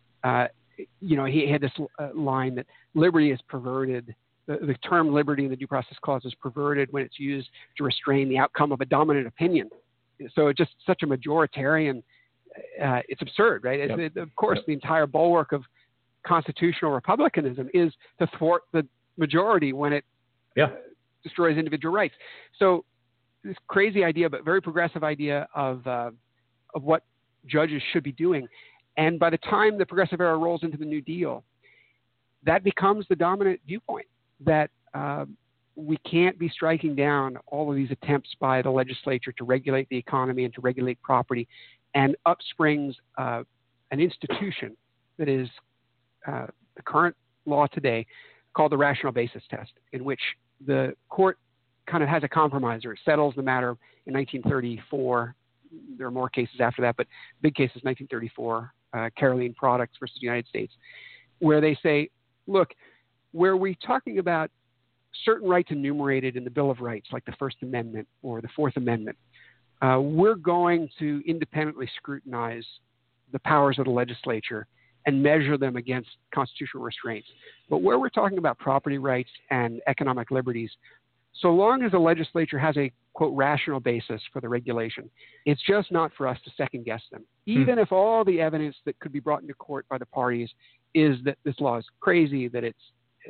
Speaker 3: He had this line that liberty is perverted. The term liberty in the Due Process Clause is perverted when it's used to restrain the outcome of a dominant opinion. So it's just such a majoritarian. It's absurd, right? Of course, the entire bulwark of constitutional republicanism is to thwart the majority when it destroys individual rights. So this crazy idea, but very progressive idea of what judges should be doing. And by the time the progressive era rolls into the New Deal, that becomes the dominant viewpoint, that we can't be striking down all of these attempts by the legislature to regulate the economy and to regulate property. And up springs an institution that is the current law today called the rational basis test, in which the court kind of has a compromiser. It settles the matter in 1934. There are more cases after that, but big case is 1934, Caroline Products versus the United States, where they say, look, where we're talking about certain rights enumerated in the Bill of Rights, like the First Amendment or the Fourth Amendment, we're going to independently scrutinize the powers of the legislature and measure them against constitutional restraints. But where we're talking about property rights and economic liberties, so long as the legislature has a, quote, rational basis for the regulation, it's just not for us to second guess them. Even if all the evidence that could be brought into court by the parties is that this law is crazy, that it's,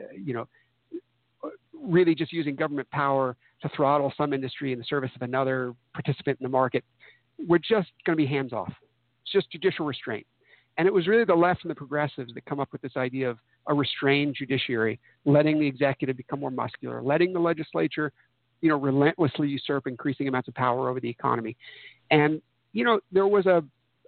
Speaker 3: really just using government power to throttle some industry in the service of another participant in the market, we're just going to be hands off. It's just judicial restraint. And it was really the left and the progressives that come up with this idea of a restrained judiciary, letting the executive become more muscular, letting the legislature, relentlessly usurp increasing amounts of power over the economy. And, there was a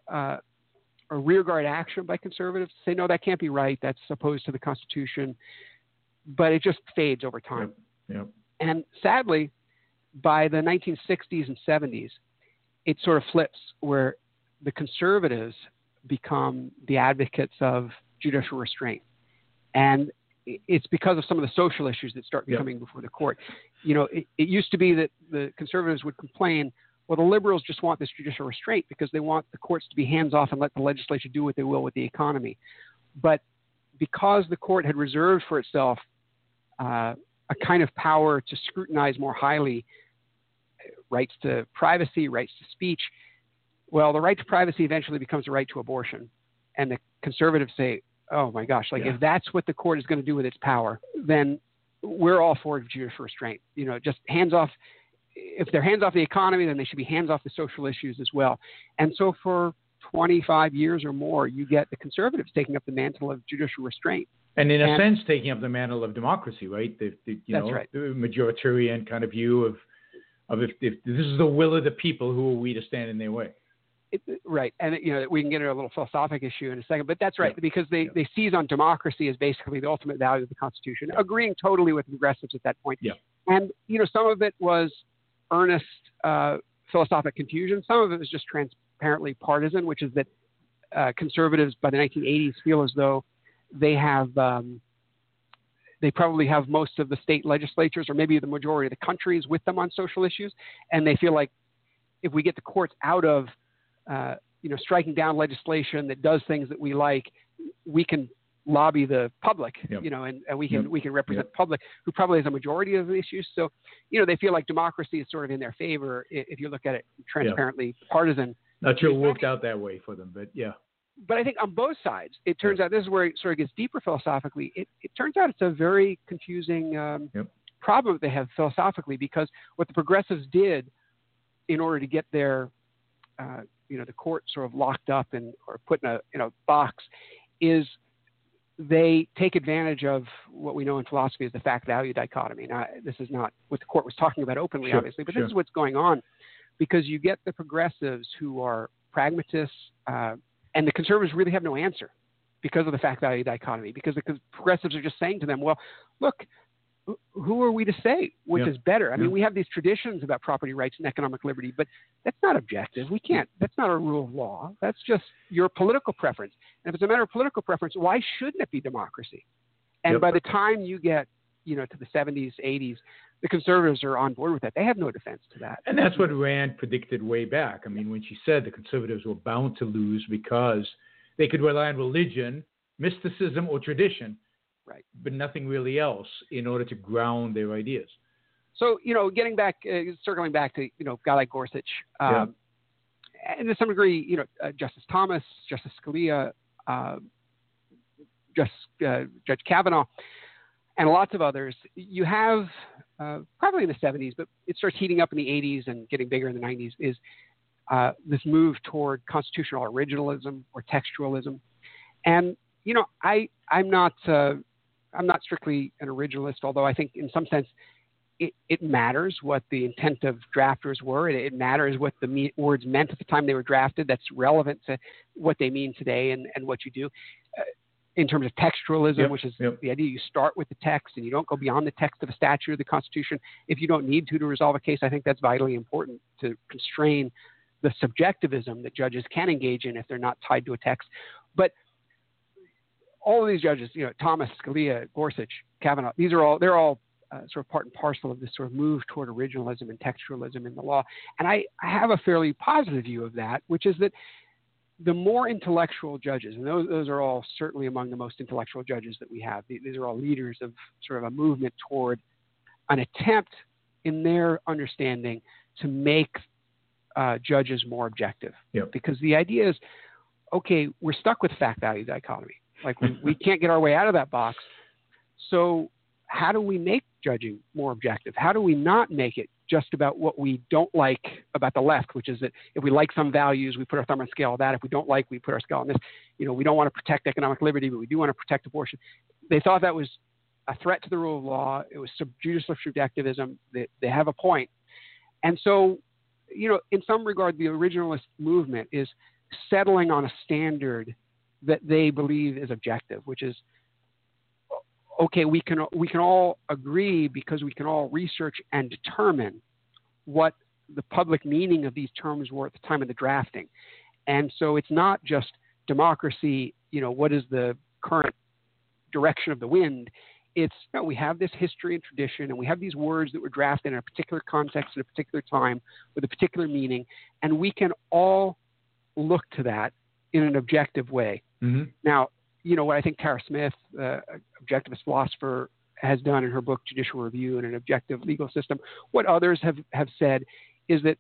Speaker 3: rearguard action by conservatives to say, no, that can't be right. That's opposed to the Constitution. But it just fades over time. And sadly, by the 1960s and 70s, it sort of flips, where the conservatives become the advocates of judicial restraint. And it's because of some of the social issues that start becoming before the court. It used to be that the conservatives would complain, well, the liberals just want this judicial restraint because they want the courts to be hands off and let the legislature do what they will with the economy. But because the court had reserved for itself a kind of power to scrutinize more highly rights to privacy, rights to speech, well, the right to privacy eventually becomes the right to abortion. And the conservatives say, oh my gosh, if that's what the court is going to do with its power, then we're all for judicial restraint. Just hands off. If they're hands off the economy, then they should be hands off the social issues as well. And so for 25 years or more, you get the conservatives taking up the mantle of judicial restraint. And in a
Speaker 2: sense, taking up the mantle of democracy, right? The majoritarian kind of view of if this is the will of the people, who are we to stand in their way?
Speaker 3: Right. And, we can get into a little philosophic issue in a second, but that's right, because they seize on democracy as basically the ultimate value of the Constitution, agreeing totally with progressives at that point. And, some of it was earnest philosophic confusion. Some of it was just transparently partisan, which is that conservatives by the 1980s feel as though they have They probably have most of the state legislatures or maybe the majority of the countries with them on social issues. And they feel like if we get the courts out of, striking down legislation that does things that we like, we can lobby the public,
Speaker 2: Yep.
Speaker 3: and we can represent the public who probably has a majority of the issues. So, they feel like democracy is sort of in their favor if you look at it transparently, partisan.
Speaker 2: Not sure it worked out that way for them, but yeah.
Speaker 3: But I think on both sides, it turns out, this is where it sort of gets deeper philosophically, it turns out it's a very confusing problem that they have philosophically, because what the progressives did in order to get their, the court sort of locked up or put in a box is they take advantage of what we know in philosophy as the fact-value dichotomy. Now, this is not what the court was talking about openly, obviously, but this is what's going on, because you get the progressives who are pragmatists, and the conservatives really have no answer because of the fact-value dichotomy, because the progressives are just saying to them, well, look, who are we to say which is better? I mean, we have these traditions about property rights and economic liberty, but that's not objective. We can't. That's not a rule of law. That's just your political preference. And if it's a matter of political preference, why shouldn't it be democracy? And by the time you get, to the 70s, 80s, the conservatives are on board with that. They have no defense to that.
Speaker 2: And that's what Rand predicted way back. I mean, when she said the conservatives were bound to lose because they could rely on religion, mysticism, or tradition,
Speaker 3: right,
Speaker 2: but nothing really else in order to ground their ideas.
Speaker 3: So, getting back, circling back to, a guy like Gorsuch, and to some degree, Justice Thomas, Justice Scalia, Judge Kavanaugh, and lots of others, you have probably in the 70s, but it starts heating up in the 80s and getting bigger in the 90s, is this move toward constitutional originalism or textualism. And, I'm not strictly an originalist, although I think in some sense it matters what the intent of drafters were. It matters what the words meant at the time they were drafted. That's relevant to what they mean today and what you do. In terms of textualism, which is the idea you start with the text and you don't go beyond the text of a statute or the Constitution if you don't need to resolve a case. I think that's vitally important to constrain the subjectivism that judges can engage in if they're not tied to a text. But all of these judges, Thomas, Scalia, Gorsuch, Kavanaugh, they're all sort of part and parcel of this sort of move toward originalism and textualism in the law. And I have a fairly positive view of that, which is that the more intellectual judges, and those are all certainly among the most intellectual judges that we have, these are all leaders of sort of a movement toward an attempt in their understanding to make judges more objective. Because the idea is, okay, we're stuck with fact-value dichotomy. Like we can't get our way out of that box. So how do we make judging more objective? How do we not make it just about what we don't like about the left, which is that if we like some values, we put our thumb on the scale of that. If we don't like, we put our scale on this. We don't want to protect economic liberty, but we do want to protect abortion. They thought that was a threat to the rule of law. It was judicial subjectivism. They have a point. And so, in some regard, the originalist movement is settling on a standard that they believe is objective, which is, okay, we can all agree because we can all research and determine what the public meaning of these terms were at the time of the drafting. And so it's not just democracy, what is the current direction of the wind? It's, we have this history and tradition, and we have these words that were drafted in a particular context at a particular time with a particular meaning, and we can all look to that in an objective way. Mm-hmm. Now, what I think Tara Smith, objectivist philosopher, has done in her book Judicial Review and an Objective Legal System, what others have said is that,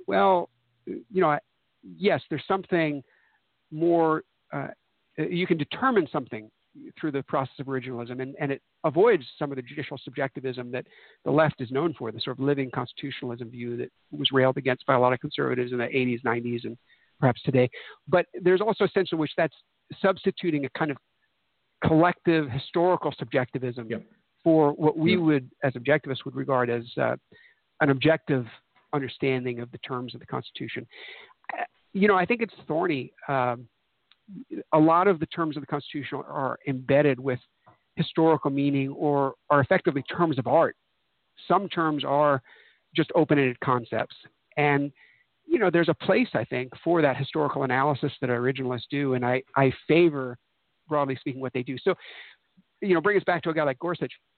Speaker 3: yes, there's something more, you can determine something through the process of originalism, and it avoids some of the judicial subjectivism that the left is known for, the sort of living constitutionalism view that was railed against by a lot of conservatives in the 80s, 90s, and perhaps today. But there's also a sense in which that's substituting a kind of collective historical subjectivism for what we would, as objectivists, would regard as an objective understanding of the terms of the Constitution. I think it's thorny. A lot of the terms of the Constitution are embedded with historical meaning or are effectively terms of art. Some terms are just open-ended concepts. And there's a place, I think, for that historical analysis that originalists do, and I favor, broadly speaking, what they do. So, bring us back to a guy like Gorsuch.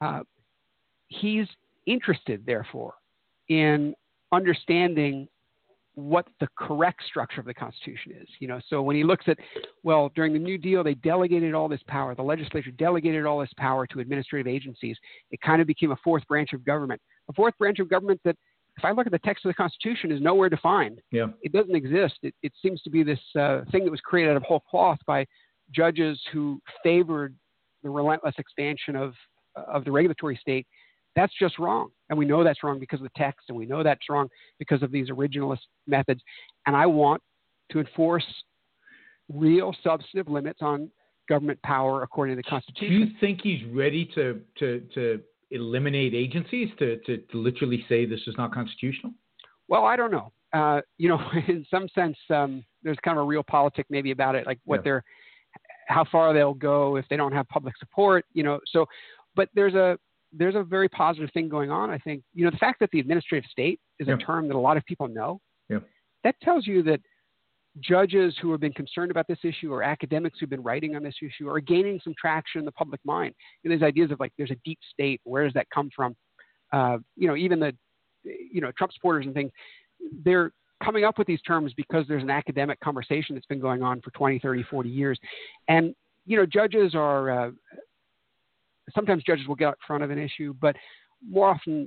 Speaker 3: he's interested, therefore, in understanding what the correct structure of the Constitution is. So when he looks at, well, during the New Deal, they delegated all this power. The legislature delegated all this power to administrative agencies. It kind of became a fourth branch of government. A fourth branch of government that, if I look at the text of the Constitution, is nowhere defined.
Speaker 2: Yeah.
Speaker 3: It doesn't exist. It seems to be this thing that was created out of whole cloth by judges who favored the relentless expansion of the regulatory state. That's just wrong. And we know that's wrong because of the text, and we know that's wrong because of these originalist methods. And I want to enforce real substantive limits on government power according to the Constitution.
Speaker 2: Do you think he's ready to eliminate agencies, to literally say this is not constitutional?
Speaker 3: Well, I don't know. In some sense, there's kind of a real politic maybe about it, like how far they'll go if they don't have public support, but there's a very positive thing going on. I think, the fact that the administrative state is a term that a lot of people know, that tells you that judges who have been concerned about this issue, or academics who've been writing on this issue, are gaining some traction in the public mind. And these ideas of there's a deep state, where does that come from? Even the, Trump supporters and things, they're coming up with these terms because there's an academic conversation that's been going on for 20, 30, 40 years. And, judges are, sometimes judges will get out front of an issue, but more often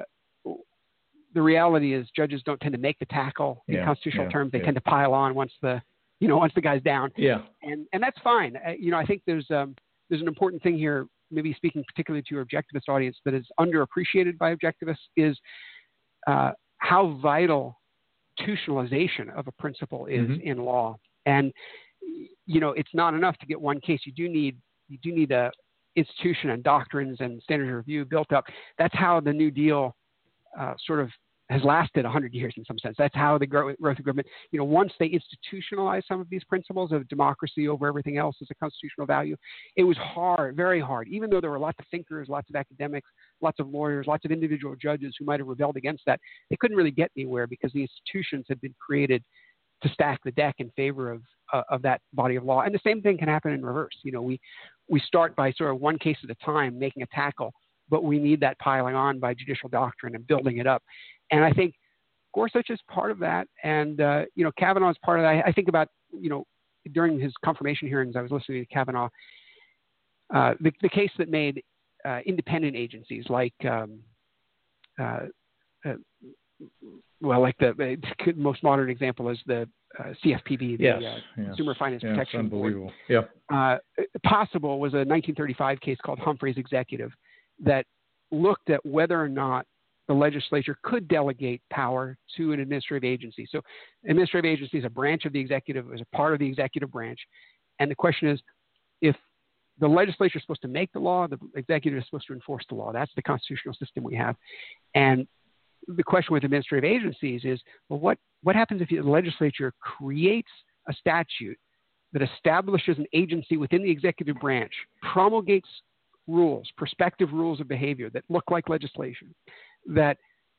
Speaker 3: the reality is judges don't tend to make the tackle in constitutional terms. They tend to pile on once the guy's down. Yeah. And that's fine. I think there's an important thing here, maybe speaking particularly to your objectivist audience, that is underappreciated by objectivists, is how vital institutionalization of a principle is in law. And, it's not enough to get one case. You do need a institution and doctrines and standards of review built up. That's how the New Deal sort of has lasted 100 years in some sense. That's how the growth of government, once they institutionalized some of these principles of democracy over everything else as a constitutional value, it was hard, very hard, even though there were lots of thinkers, lots of academics, lots of lawyers, lots of individual judges who might have rebelled against that. They couldn't really get anywhere because the institutions had been created to stack the deck in favor of that body of law. And the same thing can happen in reverse. We start by sort of one case at a time making a tackle, but we need that piling on by judicial doctrine and building it up. And I think Gorsuch is part of that. And, Kavanaugh is part of that. I think about, during his confirmation hearings, I was listening to Kavanaugh, the case that made independent agencies like the most modern example is the CFPB, the Consumer Finance Protection
Speaker 2: Board.
Speaker 3: Possible was a 1935 case called Humphrey's Executive that looked at whether or not the legislature could delegate power to an administrative agency. So administrative agency is a branch of the executive, is a part of the executive branch. And the question is, if the legislature is supposed to make the law, the executive is supposed to enforce the law. That's the constitutional system we have. And the question with administrative agencies is, well, what happens if the legislature creates a statute that establishes an agency within the executive branch, promulgates rules, prospective rules of behavior that look like legislation, that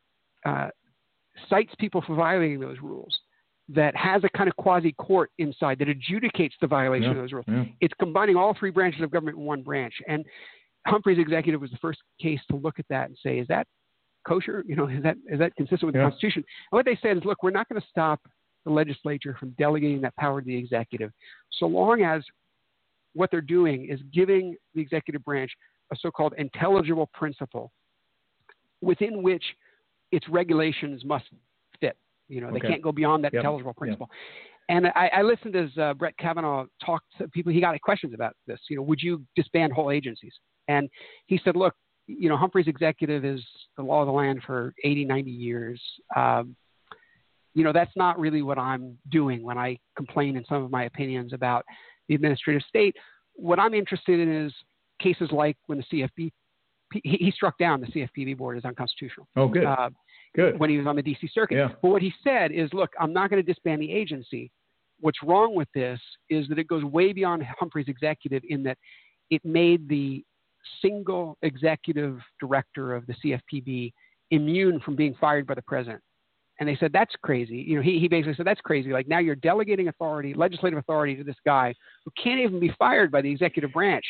Speaker 3: cites people for violating those rules, that has a kind of quasi-court inside that adjudicates the violation of those rules. Yeah. It's combining all three branches of government in one branch. And Humphrey's Executive was the first case to look at that and say, is that kosher? Is that consistent with the Constitution? And what they said is, look, we're not going to stop the legislature from delegating that power to the executive, so long as what they're doing is giving the executive branch a so-called intelligible principle within which its regulations must fit. They can't go beyond that intelligible principle. And I listened as Brett Kavanaugh talked to people. He got questions about this. Would you disband whole agencies? And he said, look, Humphrey's Executive is the law of the land for 80, 90 years. That's not really what I'm doing when I complain in some of my opinions about the administrative state. What I'm interested in is cases like when the CFP, he struck down the CFPB board as unconstitutional.
Speaker 2: Oh, good. Good.
Speaker 3: When he was on the D.C. circuit.
Speaker 2: Yeah.
Speaker 3: But what he said is, look, I'm not going to disband the agency. What's wrong with this is that it goes way beyond Humphrey's Executive in that it made the single executive director of the CFPB immune from being fired by the president. And they said, that's crazy. He basically said, that's crazy. Like, now you're delegating authority, legislative authority, to this guy who can't even be fired by the executive branch.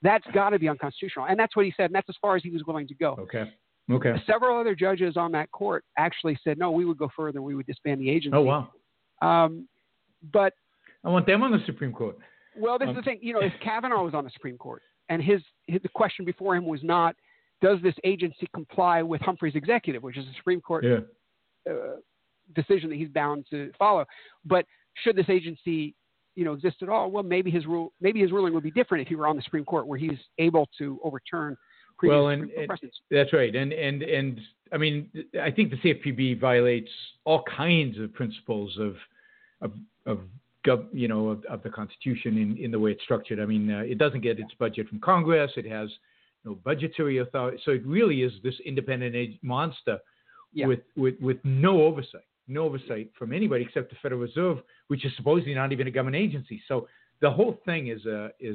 Speaker 3: That's got to be unconstitutional. And that's what he said, and that's as far as he was willing to go.
Speaker 2: Okay.
Speaker 3: Several other judges on that court actually said, no, we would go further. We would disband the agency.
Speaker 2: Oh, wow.
Speaker 3: But
Speaker 2: I want them on the Supreme Court.
Speaker 3: Well, this is the thing. If Kavanaugh was on the Supreme Court, and the question before him was not, does this agency comply with Humphrey's executive, which is a Supreme Court decision that he's bound to follow, but should this agency exist at all? Well, maybe his ruling would be different if he were on the Supreme Court, where he's able to overturn previous Supreme Court precedents.
Speaker 2: That's right. And I mean, I think the CFPB violates all kinds of principles of the Constitution in the way it's structured. I mean, it doesn't get its budget from Congress. It has no budgetary authority. So it really is this independent monster with no oversight from anybody except the Federal Reserve, which is supposedly not even a government agency. So the whole thing is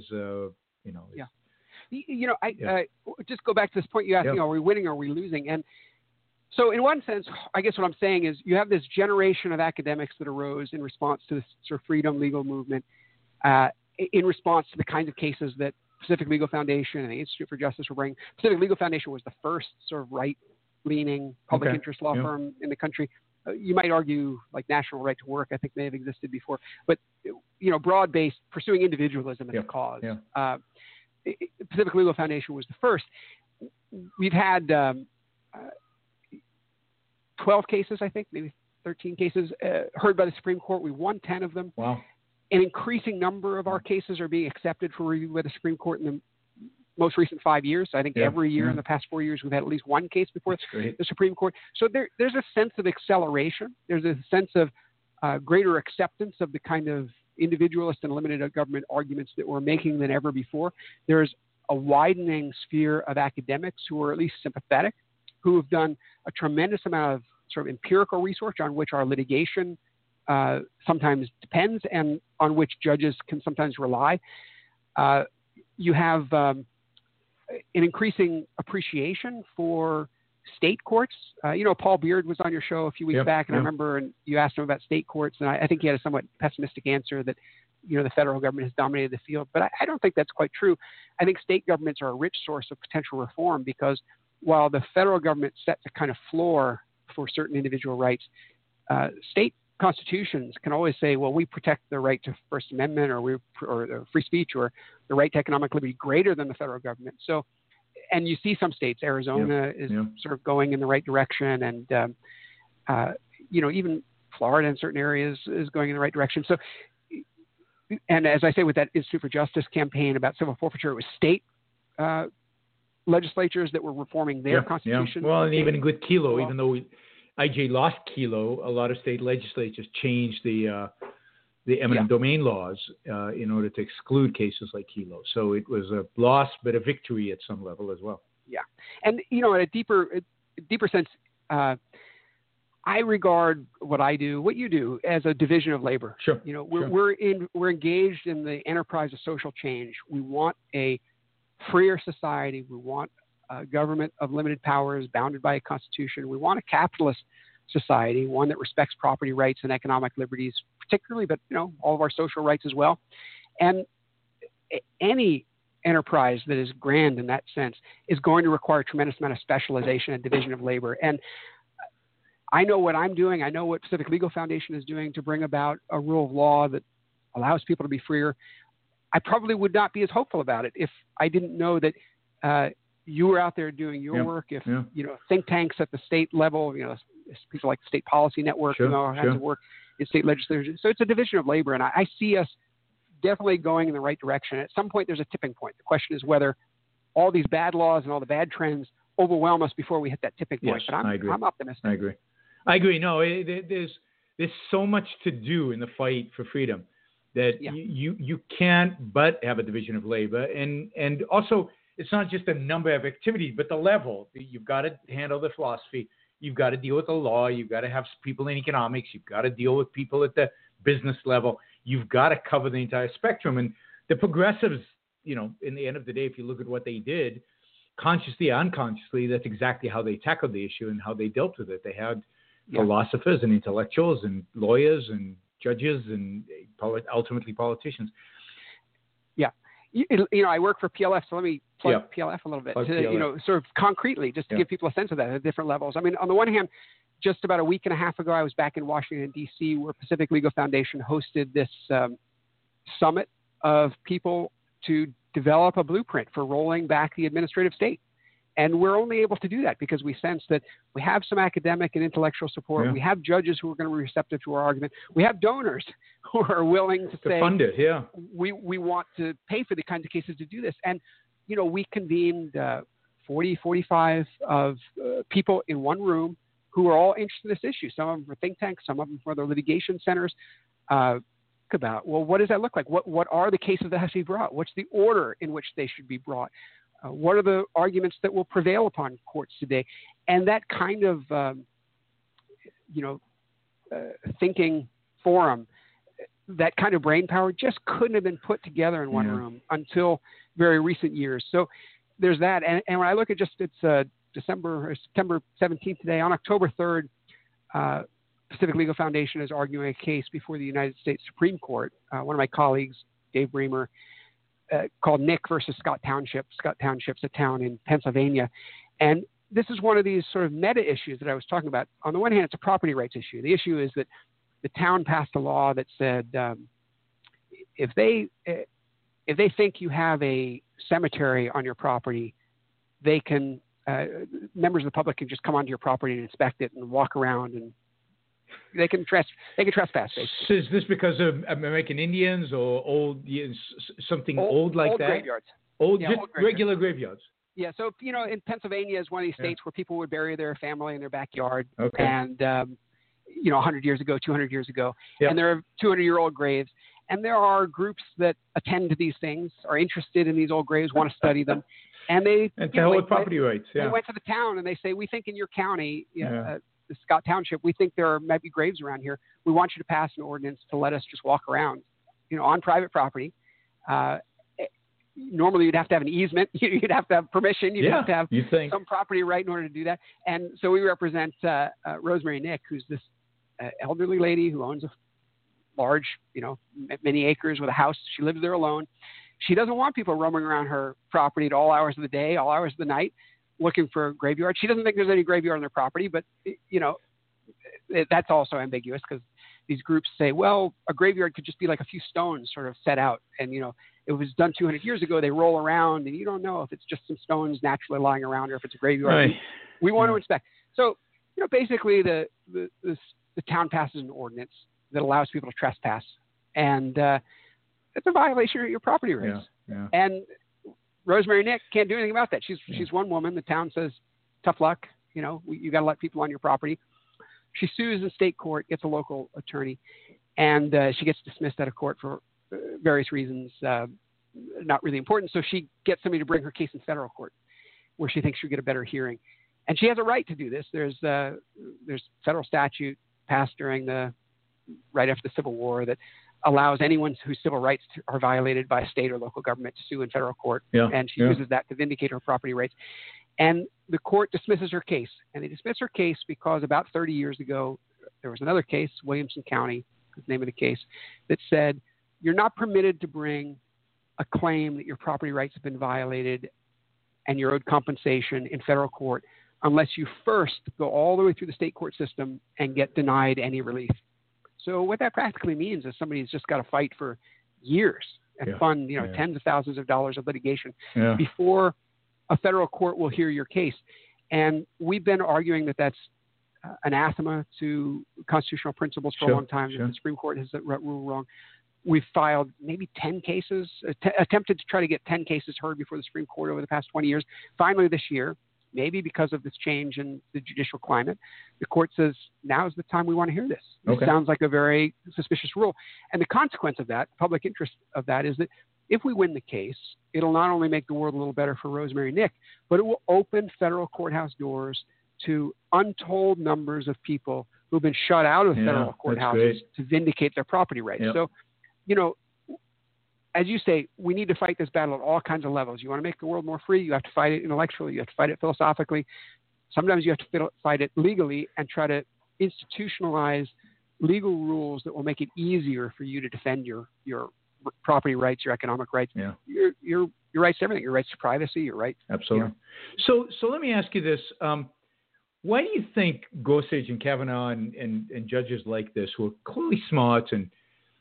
Speaker 3: just go back to this point you asked me, are we winning or are we losing? And so in one sense, I guess what I'm saying is you have this generation of academics that arose in response to this sort of freedom legal movement, in response to the kinds of cases that Pacific Legal Foundation and the Institute for Justice were bringing. Pacific Legal Foundation was the first sort of right-leaning public interest law firm in the country. You might argue like National Right to Work, I think may have existed before, but broad-based, pursuing individualism as a cause. Pacific Legal Foundation was the first. We've had 12 cases, I think, maybe 13 cases heard by the Supreme Court. We won 10 of them.
Speaker 2: Wow.
Speaker 3: An increasing number of our cases are being accepted for review by the Supreme Court in the most recent 5 years. So I think every year in the past 4 years, we've had at least one case before the Supreme Court. So there's a sense of acceleration. There's a sense of greater acceptance of the kind of individualist and limited government arguments that we're making than ever before. There's a widening sphere of academics who are at least sympathetic, who have done a tremendous amount of sort of empirical research on which our litigation sometimes depends and on which judges can sometimes rely. You have an increasing appreciation for state courts. Paul Beard was on your show a few weeks back, and I remember you asked him about state courts, and I think he had a somewhat pessimistic answer that the federal government has dominated the field. But I don't think that's quite true. I think state governments are a rich source of potential reform because while the federal government sets a kind of floor for certain individual rights, state constitutions can always say, well, we protect the right to First Amendment or free speech or the right to economic liberty greater than the federal government. So, and you see some states, Arizona is sort of going in the right direction, and even Florida in certain areas is going in the right direction. So, and as I say, with that Institute for Justice campaign about civil forfeiture, it was state legislatures that were reforming their constitution.
Speaker 2: Well, and even with Kelo, even though IJ lost Kelo, a lot of state legislatures changed the eminent domain laws in order to exclude cases like Kelo. So it was a loss, but a victory at some level as well. Yeah,
Speaker 3: and in a deeper sense, I regard what I do, what you do, as a division of labor.
Speaker 2: Sure.
Speaker 3: We're engaged in the enterprise of social change. We want a freer society. We want a government of limited powers bounded by a constitution. We want a capitalist society, one that respects property rights and economic liberties particularly, but all of our social rights as well. And any enterprise that is grand in that sense is going to require a tremendous amount of specialization and division of labor. And I know what I'm doing. I know what Pacific Legal Foundation is doing to bring about a rule of law that allows people to be freer. I probably would not be as hopeful about it if I didn't know that you were out there doing your work. If think tanks at the state level, people like the State Policy Network, have to work in state legislatures. So it's a division of labor, and I see us definitely going in the right direction. At some point, there's a tipping point. The question is whether all these bad laws and all the bad trends overwhelm us before we hit that tipping point.
Speaker 2: Yes,
Speaker 3: but I'm optimistic.
Speaker 2: I agree. No, there's so much to do in the fight for freedom that you can't but have a division of labor. And also, it's not just a number of activities, but the level. You've got to handle the philosophy. You've got to deal with the law. You've got to have people in economics. You've got to deal with people at the business level. You've got to cover the entire spectrum. And the progressives, in the end of the day, if you look at what they did, consciously or unconsciously, that's exactly how they tackled the issue and how they dealt with it. They had philosophers and intellectuals and lawyers and judges and ultimately politicians.
Speaker 3: Yeah. I work for PLF, so let me plug PLF a little bit
Speaker 2: Plug
Speaker 3: to,
Speaker 2: PLF.
Speaker 3: sort of concretely, just to give people a sense of that at different levels. I mean, on the one hand, just about a week and a half ago, I was back in Washington, D.C., where Pacific Legal Foundation hosted this summit of people to develop a blueprint for rolling back the administrative state. And we're only able to do that because we sense that we have some academic and intellectual support.
Speaker 2: Yeah.
Speaker 3: We have judges who are going to be receptive to our argument. We have donors who are willing to say,
Speaker 2: fund it. Yeah.
Speaker 3: We want to pay for the kinds of cases to do this. And, we convened 40, 45 of people in one room who are all interested in this issue. Some of them for think tanks, some of them for other litigation centers. About, well, what does that look like? What are the cases that have to be brought? What's the order in which they should be brought? What are the arguments that will prevail upon courts today? And that kind of, thinking forum, that kind of brain power just couldn't have been put together in one room until very recent years. So there's that. And when I look at it's September 17th today, on October 3rd, Pacific Legal Foundation is arguing a case before the United States Supreme Court. One of my colleagues, Dave Bremer, called Nick versus Scott Township. Scott Township's a town in Pennsylvania. And this is one of these sort of meta issues that I was talking about. On the one hand, it's a property rights issue. The issue is that the town passed a law that said if they think you have a cemetery on your property, they can members of the public can just come onto your property and inspect it and walk around, and they can trespass. Basically.
Speaker 2: So is this because of American Indians or old old like that?
Speaker 3: Graveyards.
Speaker 2: Old regular graveyards.
Speaker 3: Yeah. So in Pennsylvania is one of these states where people would bury their family in their backyard,
Speaker 2: okay.
Speaker 3: And 100 years ago, 200 years ago,
Speaker 2: yep.
Speaker 3: And there are 200-year-old graves, and there are groups that attend to these things, are interested in these old graves, want to study them, and they
Speaker 2: with property rights. Yeah.
Speaker 3: They went to the town and they say, we think in your county. The Scott Township, we think there might be graves around here. We want you to pass an ordinance to let us just walk around, on private property. Normally, you'd have to have an easement. You'd have to have permission. You'd have to have some property right in order to do that. And so we represent Rosemary Nick, who's this elderly lady who owns a large, many acres with a house. She lives there alone. She doesn't want people roaming around her property at all hours of the day, all hours of the night, looking for a graveyard. She doesn't think there's any graveyard on their property, but that's also ambiguous because these groups say, well, a graveyard could just be like a few stones sort of set out. And, it was done 200 years ago. They roll around and you don't know if it's just some stones naturally lying around or if it's a graveyard.
Speaker 2: Right.
Speaker 3: We want to inspect. So, basically the town passes an ordinance that allows people to trespass. And it's a violation of your property rights.
Speaker 2: Yeah.
Speaker 3: And Rosemary Nick can't do anything about that. She's one woman. The town says, tough luck. You got to let people on your property. She sues in state court, gets a local attorney, and she gets dismissed out of court for various reasons, not really important. So she gets somebody to bring her case in federal court, where she thinks she'll get a better hearing. And she has a right to do this. There's federal statute passed right after the Civil War that allows anyone whose civil rights are violated by a state or local government to sue in federal court. And she uses that to vindicate her property rights. And the court dismisses her case. And they dismiss her case because about 30 years ago, there was another case, Williamson County, is the name of the case, that said, you're not permitted to bring a claim that your property rights have been violated and you're owed compensation in federal court unless you first go all the way through the state court system and get denied any relief. So what that practically means is somebody's just got to fight for years and fund, tens of thousands of dollars of litigation before a federal court will hear your case. And we've been arguing that that's anathema to constitutional principles for a long time. The Supreme Court has that rule wrong. We've filed maybe 10 cases, attempted to try to get 10 cases heard before the Supreme Court over the past 20 years. Finally, this year, maybe because of this change in the judicial climate, the court says, now is the time we want to hear this. This sounds like a very suspicious rule. And the consequence of that, public interest of that, is that if we win the case, it'll not only make the world a little better for Rosemary Nick, but it will open federal courthouse doors to untold numbers of people who've been shut out of federal courthouses to vindicate their property rights. So, as you say, we need to fight this battle at all kinds of levels. You want to make the world more free, you have to fight it intellectually, you have to fight it philosophically. Sometimes you have to fight it legally and try to institutionalize legal rules that will make it easier for you to defend your property rights, your economic rights, your rights to everything, your rights to privacy, your rights.
Speaker 2: Absolutely. You know. So let me ask you this. Why do you think Gorsuch and Kavanaugh and judges like this, who are clearly smart and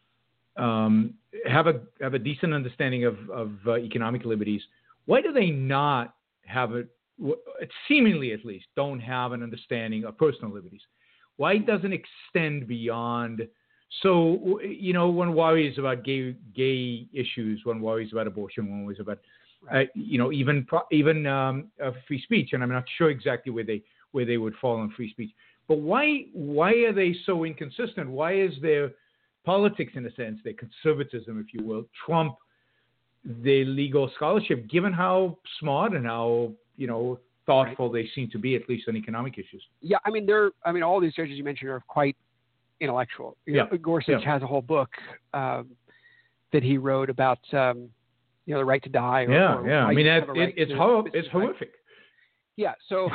Speaker 2: have a decent understanding of economic liberties, why do they not have seemingly at least, don't have an understanding of personal liberties? Why doesn't it extend beyond? So, you know, one worries about gay issues, one worries about abortion, one worries about, you know, even free speech. And I'm not sure exactly where they would fall on free speech. But why are they so inconsistent? Why is their politics, in a sense, their conservatism, if you will, trump their legal scholarship, given how smart and how, you know, thoughtful they seem to be, at least on economic issues?
Speaker 3: Yeah, I mean, all these judges you mentioned are quite intellectual. You know, Gorsuch has a whole book that he wrote about, you know, the right to die.
Speaker 2: I mean, it's horrific.
Speaker 3: Yeah. So,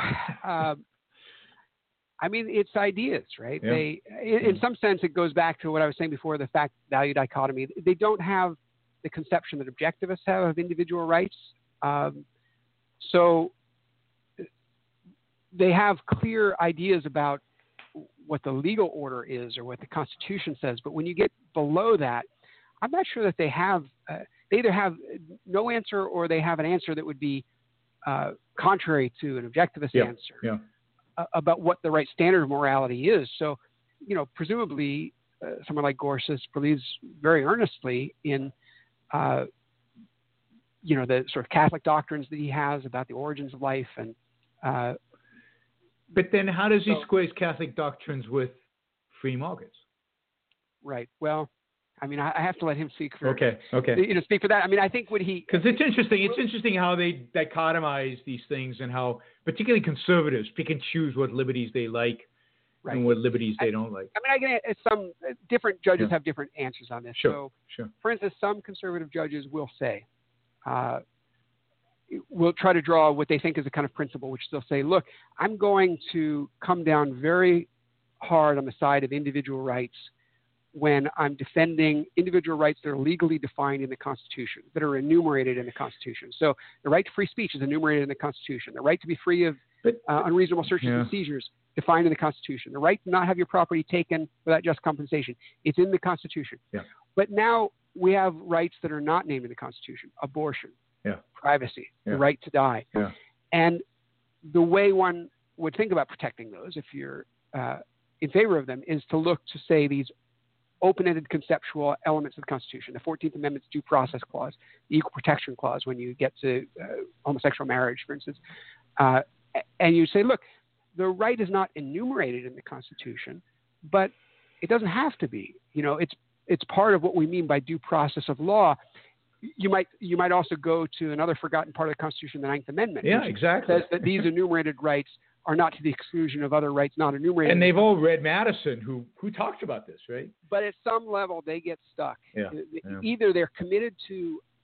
Speaker 3: I mean, it's ideas, right? Yeah. In some sense, it goes back to what I was saying before, the fact-value dichotomy. They don't have the conception that objectivists have of individual rights. So they have clear ideas about what the legal order is or what the Constitution says. But when you get below that, I'm not sure that they have they either have no answer or they have an answer that would be contrary to an objectivist answer about what the right standard of morality is. So, you know, presumably someone like Gorsuch believes very earnestly in, you know, the sort of Catholic doctrines that he has about the origins of life. And
Speaker 2: but then how does he square his Catholic doctrines with free markets? Right.
Speaker 3: Well, I mean, I have to let him speak for.
Speaker 2: Okay.
Speaker 3: You know, speak for that. I mean, I think when he,
Speaker 2: because it's interesting. It's interesting how they dichotomize these things and how particularly conservatives pick and choose what liberties they like and what liberties they don't like.
Speaker 3: I mean, some different judges have different answers on this.
Speaker 2: Sure.
Speaker 3: For instance, some conservative judges will say, will try to draw what they think is a kind of principle, which they'll say, look, I'm going to come down very hard on the side of individual rights when I'm defending individual rights that are legally defined in the Constitution, that are enumerated in the Constitution. So the right to free speech is enumerated in the Constitution. The right to be free of unreasonable searches and seizures defined in the Constitution. The right to not have your property taken without just compensation. It's in the Constitution.
Speaker 2: Yeah.
Speaker 3: But now we have rights that are not named in the Constitution. Abortion, privacy, the right to die.
Speaker 2: Yeah.
Speaker 3: And the way one would think about protecting those, if you're in favor of them, is to look to say these open-ended conceptual elements of the Constitution, the 14th Amendment's due process clause, the equal protection clause when you get to homosexual marriage, for instance. And you say, look, the right is not enumerated in the Constitution, but it doesn't have to be. You know, it's part of what we mean by due process of law. You might also go to another forgotten part of the Constitution, the Ninth Amendment.
Speaker 2: Yeah, exactly.
Speaker 3: Says that these enumerated rights are not to the exclusion of other rights not enumerated.
Speaker 2: And they've all read Madison, who talked about this, right?
Speaker 3: But at some level, they get stuck.
Speaker 2: Yeah.
Speaker 3: Either they're committed to,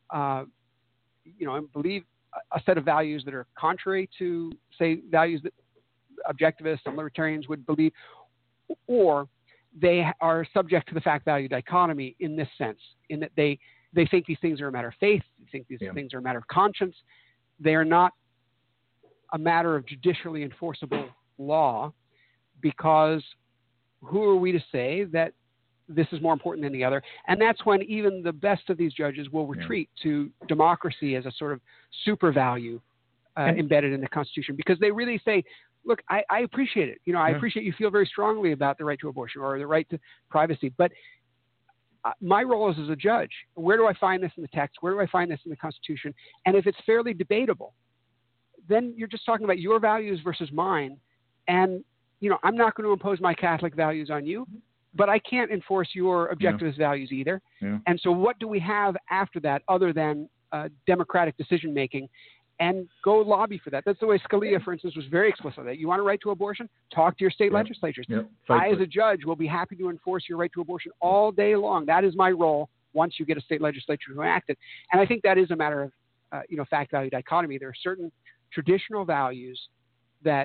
Speaker 3: you know, and believe a set of values that are contrary to, say, values that objectivists and libertarians would believe, or they are subject to the fact-value dichotomy in this sense, in that they think these things are a matter of faith, they think these things are a matter of conscience. They are not a matter of judicially enforceable law, because who are we to say that this is more important than the other? And that's when even the best of these judges will retreat to democracy as a sort of super value embedded in the Constitution, because they really say, look, I appreciate it. You know, I appreciate you feel very strongly about the right to abortion or the right to privacy, but my role is as a judge. Where do I find this in the text? Where do I find this in the Constitution? And if it's fairly debatable, then you're just talking about your values versus mine. And, you know, I'm not going to impose my Catholic values on you, but I can't enforce your objectivist values either.
Speaker 2: Yeah.
Speaker 3: And so what do we have after that other than democratic decision-making? And go lobby for that. That's the way Scalia, for instance, was very explicit. That you want a right to abortion? Talk to your state legislatures. I, as a judge, will be happy to enforce your right to abortion all day long. That is my role once you get a state legislature to enact it. And I think that is a matter of, you know, fact-value dichotomy. There are certain traditional values that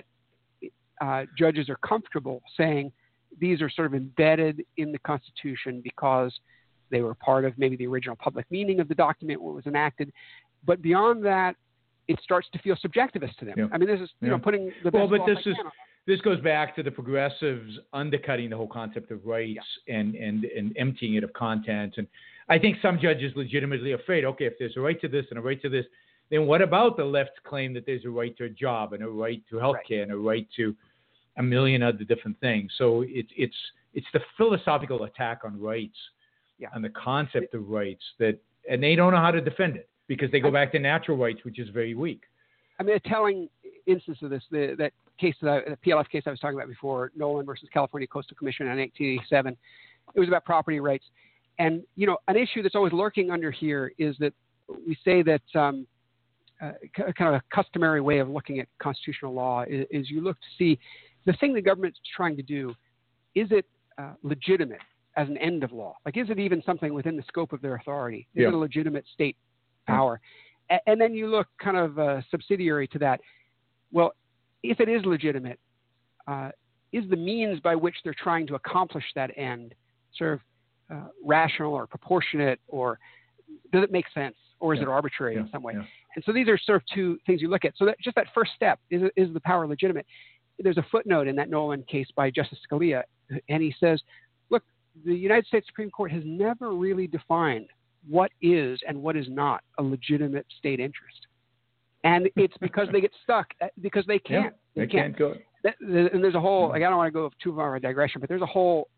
Speaker 3: judges are comfortable saying these are sort of embedded in the Constitution because They were part of maybe the original public meaning of the document when it was enacted. But beyond that, it starts to feel subjectivist to them.
Speaker 2: Yeah.
Speaker 3: I mean, this is putting the best
Speaker 2: well, but
Speaker 3: gloss I can on.
Speaker 2: This goes back to the progressives undercutting the whole concept of rights and emptying it of content. And I think some judges legitimately afraid, okay, if there's a right to this and a right to this, then what about the left's claim that there's a right to a job and a right to health care and a right to a million other different things? So it's the philosophical attack on rights and the concept of rights and they don't know how to defend it because they go back to natural rights, which is very weak.
Speaker 3: I mean, a telling instance of this, that case, the PLF case I was talking about before, Nolan versus California Coastal Commission in 1887, it was about property rights. And, an issue that's always lurking under here is that we say that kind of a customary way of looking at constitutional law is you look to see the thing the government's trying to do, is it legitimate as an end of law? Like, is it even something within the scope of their authority? Is it a legitimate state power? And then you look kind of subsidiary to that. Well, if it is legitimate, is the means by which they're trying to accomplish that end sort of rational or proportionate, or does it make sense, or is it arbitrary in some way? And so these are sort of two things you look at. So that just that first step, is the power legitimate? There's a footnote in that Nolan case by Justice Scalia, and he says, look, the United States Supreme Court has never really defined what is and what is not a legitimate state interest. And it's because they get stuck, because they can't.
Speaker 2: Yeah, they can't go.
Speaker 3: And there's a whole, I don't want to go too far of a digression, but there's a whole,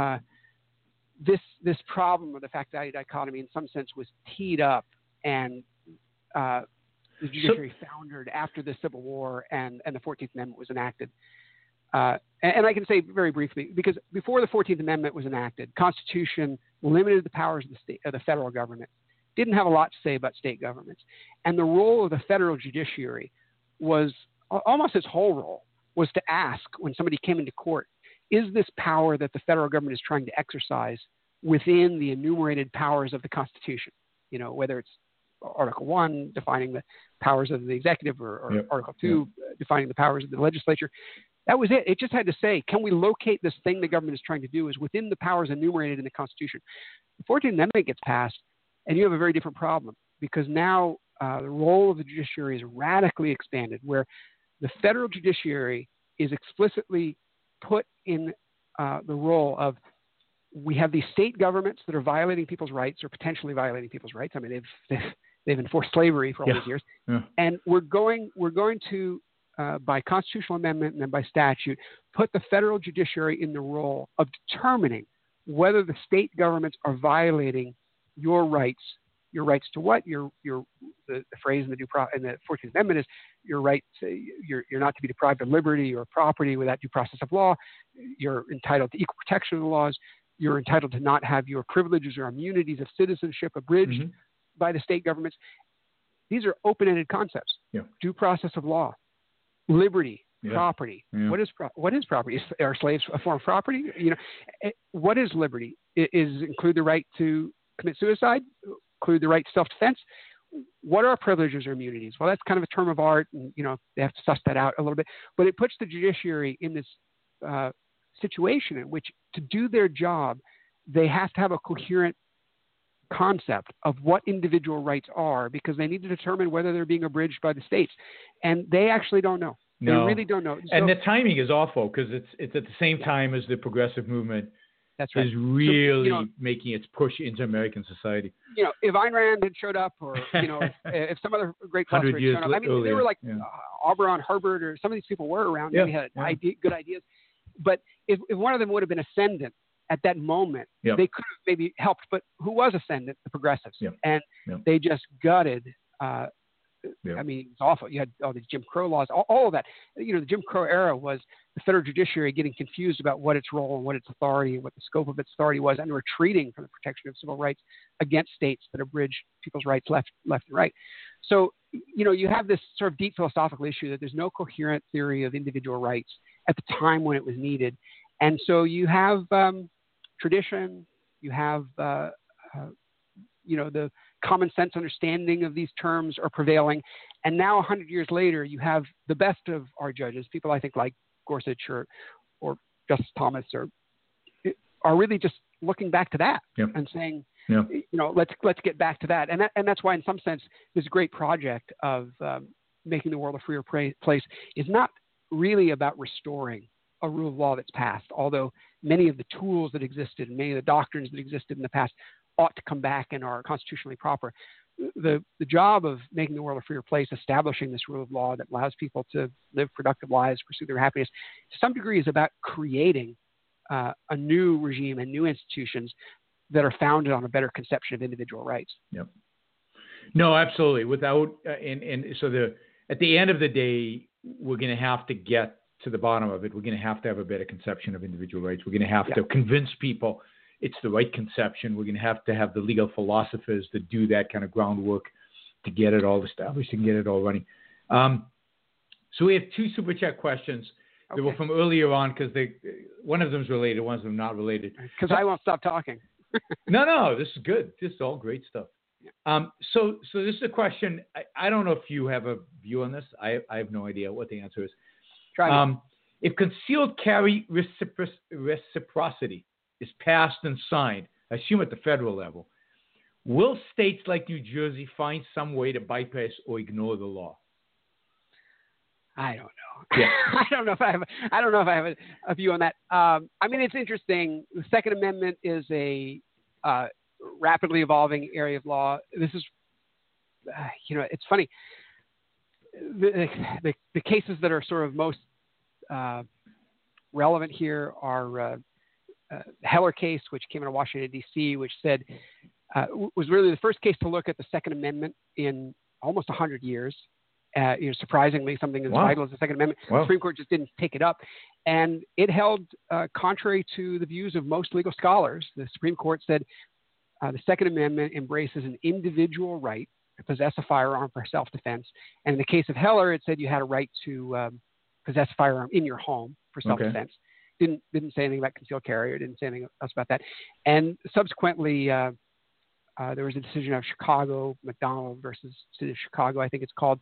Speaker 3: this problem of the fact-value dichotomy in some sense was teed up and the judiciary foundered after the Civil War and the 14th Amendment was enacted. And I can say very briefly, because before the 14th Amendment was enacted, Constitution limited the powers of the federal government, didn't have a lot to say about state governments. And the role of the federal judiciary was, almost its whole role, was to ask when somebody came into court, is this power that the federal government is trying to exercise within the enumerated powers of the Constitution? Whether it's Article 1 defining the powers of the executive or Article 2 defining the powers of the legislature. That was it. It just had to say, can we locate this thing the government is trying to do is within the powers enumerated in the Constitution? The 14th Amendment gets passed, and you have a very different problem, because now the role of the judiciary is radically expanded, where the federal judiciary is explicitly put in the role of, we have these state governments that are violating people's rights or potentially violating people's rights. I mean, they've enforced slavery for all these years. Yeah. And we're going to, by constitutional amendment and then by statute, put the federal judiciary in the role of determining whether the state governments are violating your rights. Your rights to what? The phrase in the 14th Amendment is your right to, you're not to be deprived of liberty or property without due process of law. You're entitled to equal protection of the laws. You're entitled to not have your privileges or immunities of citizenship abridged by the state governments. These are open-ended concepts. Yeah. Due process of law, liberty, property. Yeah. What is property? Are slaves a form of property? What is liberty? Include the right to commit suicide? Include the right to self-defense? What are privileges or immunities? Well, that's kind of a term of art, and they have to suss that out a little bit. But it puts the judiciary in this situation in which, to do their job, they have to have a coherent concept of what individual rights are, because they need to determine whether they're being abridged by the states, and they actually don't know. No. They really don't know.
Speaker 2: And the timing is awful, because it's at the same time as the progressive movement.
Speaker 3: That's right.
Speaker 2: Is really making its push into American society.
Speaker 3: If Ayn Rand had showed up, or if some other great philosopher had shown up, they were like Auberon, Herbert, or some of these people were around. And they had good ideas. But if one of them would have been ascendant at that moment, they could have maybe helped. But who was ascendant? The progressives, and they just gutted. I mean, it's awful. You had all these Jim Crow laws, all of that. The Jim Crow era was the federal judiciary getting confused about what its role and what its authority and what the scope of its authority was, and retreating from the protection of civil rights against states that abridge people's rights left and right. So, you have this sort of deep philosophical issue that there's no coherent theory of individual rights at the time when it was needed. And so you have tradition, you have, the common sense understanding of these terms are prevailing. And now 100 years later, you have the best of our judges, people I think like Gorsuch or Justice Thomas are really just looking back to that and saying,
Speaker 2: Yeah.
Speaker 3: Let's get back to that. And that's why, in some sense, this great project of making the world a freer place is not really about restoring a rule of law that's passed, although many of the tools that existed and many of the doctrines that existed in the past ought to come back and are constitutionally proper. The job of making the world a freer place, establishing this rule of law that allows people to live productive lives, pursue their happiness, to some degree is about creating a new regime and new institutions that are founded on a better conception of individual rights.
Speaker 2: Yep. No, absolutely. Without at the end of the day, we're going to have to get to the bottom of it. We're going to have a better conception of individual rights. We're going to have to convince people it's the right conception. We're going to have the legal philosophers that do that kind of groundwork to get it all established and get it all running. So we have two super chat questions. They were from earlier on because one of them is related, one of them not related.
Speaker 3: Because I won't stop talking.
Speaker 2: No, this is good. This is all great stuff. So this is a question. I don't know if you have a view on this. I have no idea what the answer is.
Speaker 3: Try
Speaker 2: if concealed carry reciprocity is passed and signed, I assume at the federal level, will states like New Jersey find some way to bypass or ignore the law?
Speaker 3: I don't know.
Speaker 2: Yeah.
Speaker 3: I don't know if I have a view on that. I mean, it's interesting. The Second Amendment is a rapidly evolving area of law. This is, it's funny. The cases that are sort of most relevant here are Heller case, which came out of Washington, D.C., which said was really the first case to look at the Second Amendment in almost 100 years. Surprisingly, something as vital as the Second Amendment. The Supreme Court just didn't take it up. And it held, contrary to the views of most legal scholars, the Supreme Court said the Second Amendment embraces an individual right to possess a firearm for self-defense. And in the case of Heller, it said you had a right to possess a firearm in your home for self-defense. Okay. Didn't say anything about concealed carry, or didn't say anything else about that. And subsequently, there was a decision of Chicago, McDonald versus City of Chicago, I think it's called,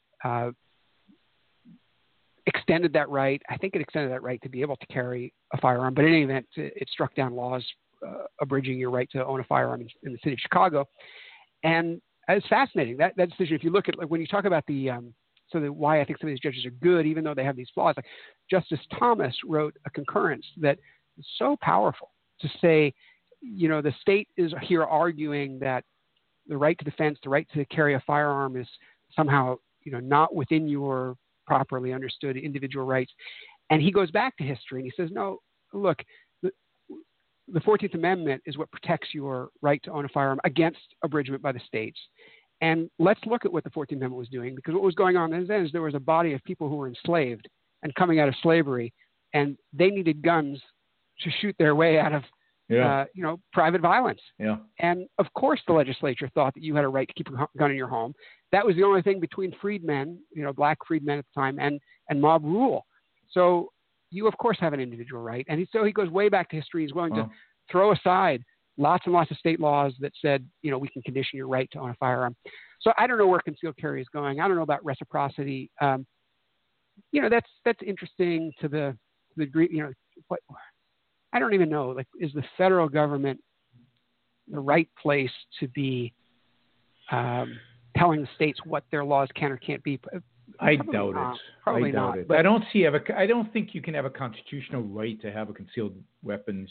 Speaker 3: extended that right. I think it extended that right to be able to carry a firearm. But in any event, it struck down laws abridging your right to own a firearm in the City of Chicago. And it's fascinating, that decision. If you look at, when you talk about why I think some of these judges are good, even though they have these flaws, like Justice Thomas wrote a concurrence that is so powerful to say, the state is here arguing that the right to defense, the right to carry a firearm is somehow, not within your properly understood individual rights. And he goes back to history and he says, no, look, the 14th Amendment is what protects your right to own a firearm against abridgment by the states. And let's look at what the 14th Amendment was doing, because what was going on then is there was a body of people who were enslaved and coming out of slavery, and they needed guns to shoot their way out of private violence. Yeah. And of course the legislature thought that you had a right to keep a gun in your home. That was the only thing between freedmen, black freedmen at the time, and mob rule. So you of course have an individual right. And so he goes way back to history. He's willing to throw aside lots and lots of state laws that said, we can condition your right to own a firearm. So I don't know where concealed carry is going. I don't know about reciprocity. That's interesting to the degree, what, I don't even know, is the federal government the right place to be telling the states what their laws can or can't be?
Speaker 2: I doubt it.
Speaker 3: Probably not.
Speaker 2: But I don't think you can have a constitutional right to have a concealed weapon.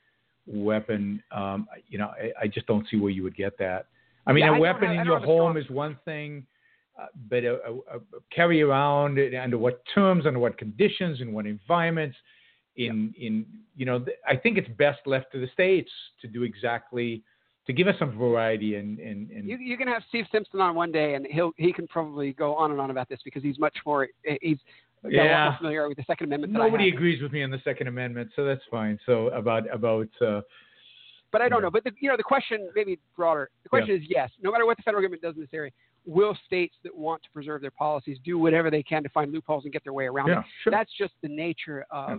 Speaker 2: I just don't see where you would get that. I mean, a weapon in your home is one thing, but a carry around under what terms, under what conditions, in what environments, I think it's best left to the states to do exactly, to give us some variety. And
Speaker 3: you can have Steve Simpson on one day, and he can probably go on and on about this because he's much more a lot more familiar with the Second Amendment.
Speaker 2: Nobody agrees with me on the Second Amendment, so that's fine. So about.
Speaker 3: But I don't know. But the question, maybe broader. The question is yes. No matter what the federal government does in this area, will states that want to preserve their policies do whatever they can to find loopholes and get their way around it? Sure. That's just the nature of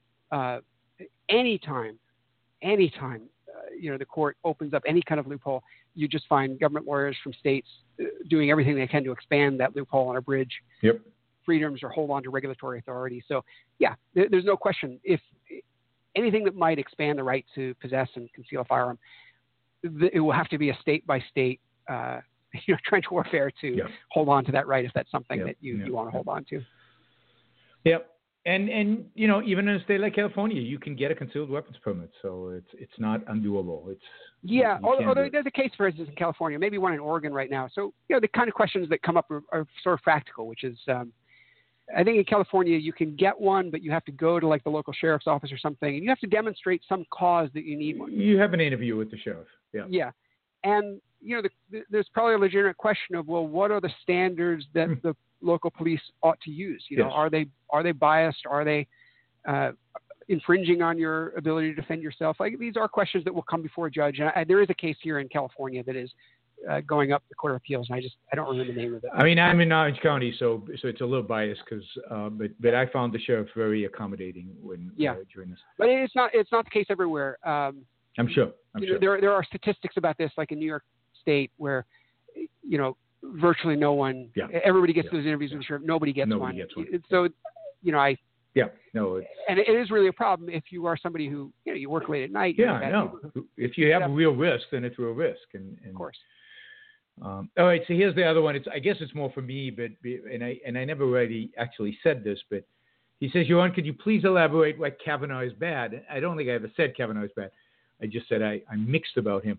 Speaker 3: anytime the court opens up any kind of loophole, you just find government lawyers from states doing everything they can to expand that loophole and abridge freedoms or hold on to regulatory authority. So, there's no question. If anything that might expand the right to possess and conceal a firearm, it will have to be a state by state, trench warfare to hold on to that right if that's something that you want to hold on to.
Speaker 2: Yep. And even in a state like California, you can get a concealed weapons permit, so it's not undoable.
Speaker 3: Although there's a case, for instance, in California, maybe one in Oregon right now. So the kind of questions that come up are sort of practical, which is I think in California you can get one, but you have to go to like the local sheriff's office or something, and you have to demonstrate some cause that you need one.
Speaker 2: You have an interview with the sheriff. Yeah.
Speaker 3: Yeah, and there's probably a legitimate question of, well, what are the standards that the local police ought to use? Are they biased? Are they infringing on your ability to defend yourself? Like, these are questions that will come before a judge. And there is a case here in California that is going up the Court of Appeals, and I don't remember the name of it.
Speaker 2: I mean, I'm in Orange County, so it's a little biased because, but I found the sheriff very accommodating during this.
Speaker 3: But it's not the case everywhere.
Speaker 2: I'm sure.
Speaker 3: There are statistics about this, like in New York State, where virtually no one. Yeah. Everybody gets those interviews with the sheriff. Nobody gets one. So, and it is really a problem if you are somebody who you work late at night.
Speaker 2: If you have a real risk, then it's real risk, and
Speaker 3: of course.
Speaker 2: All right. So here's the other one. I guess it's more for me, and I never really actually said this, but he says, Yaron, could you please elaborate why Kavanaugh is bad? I don't think I ever said Kavanaugh is bad. I just said I'm mixed about him.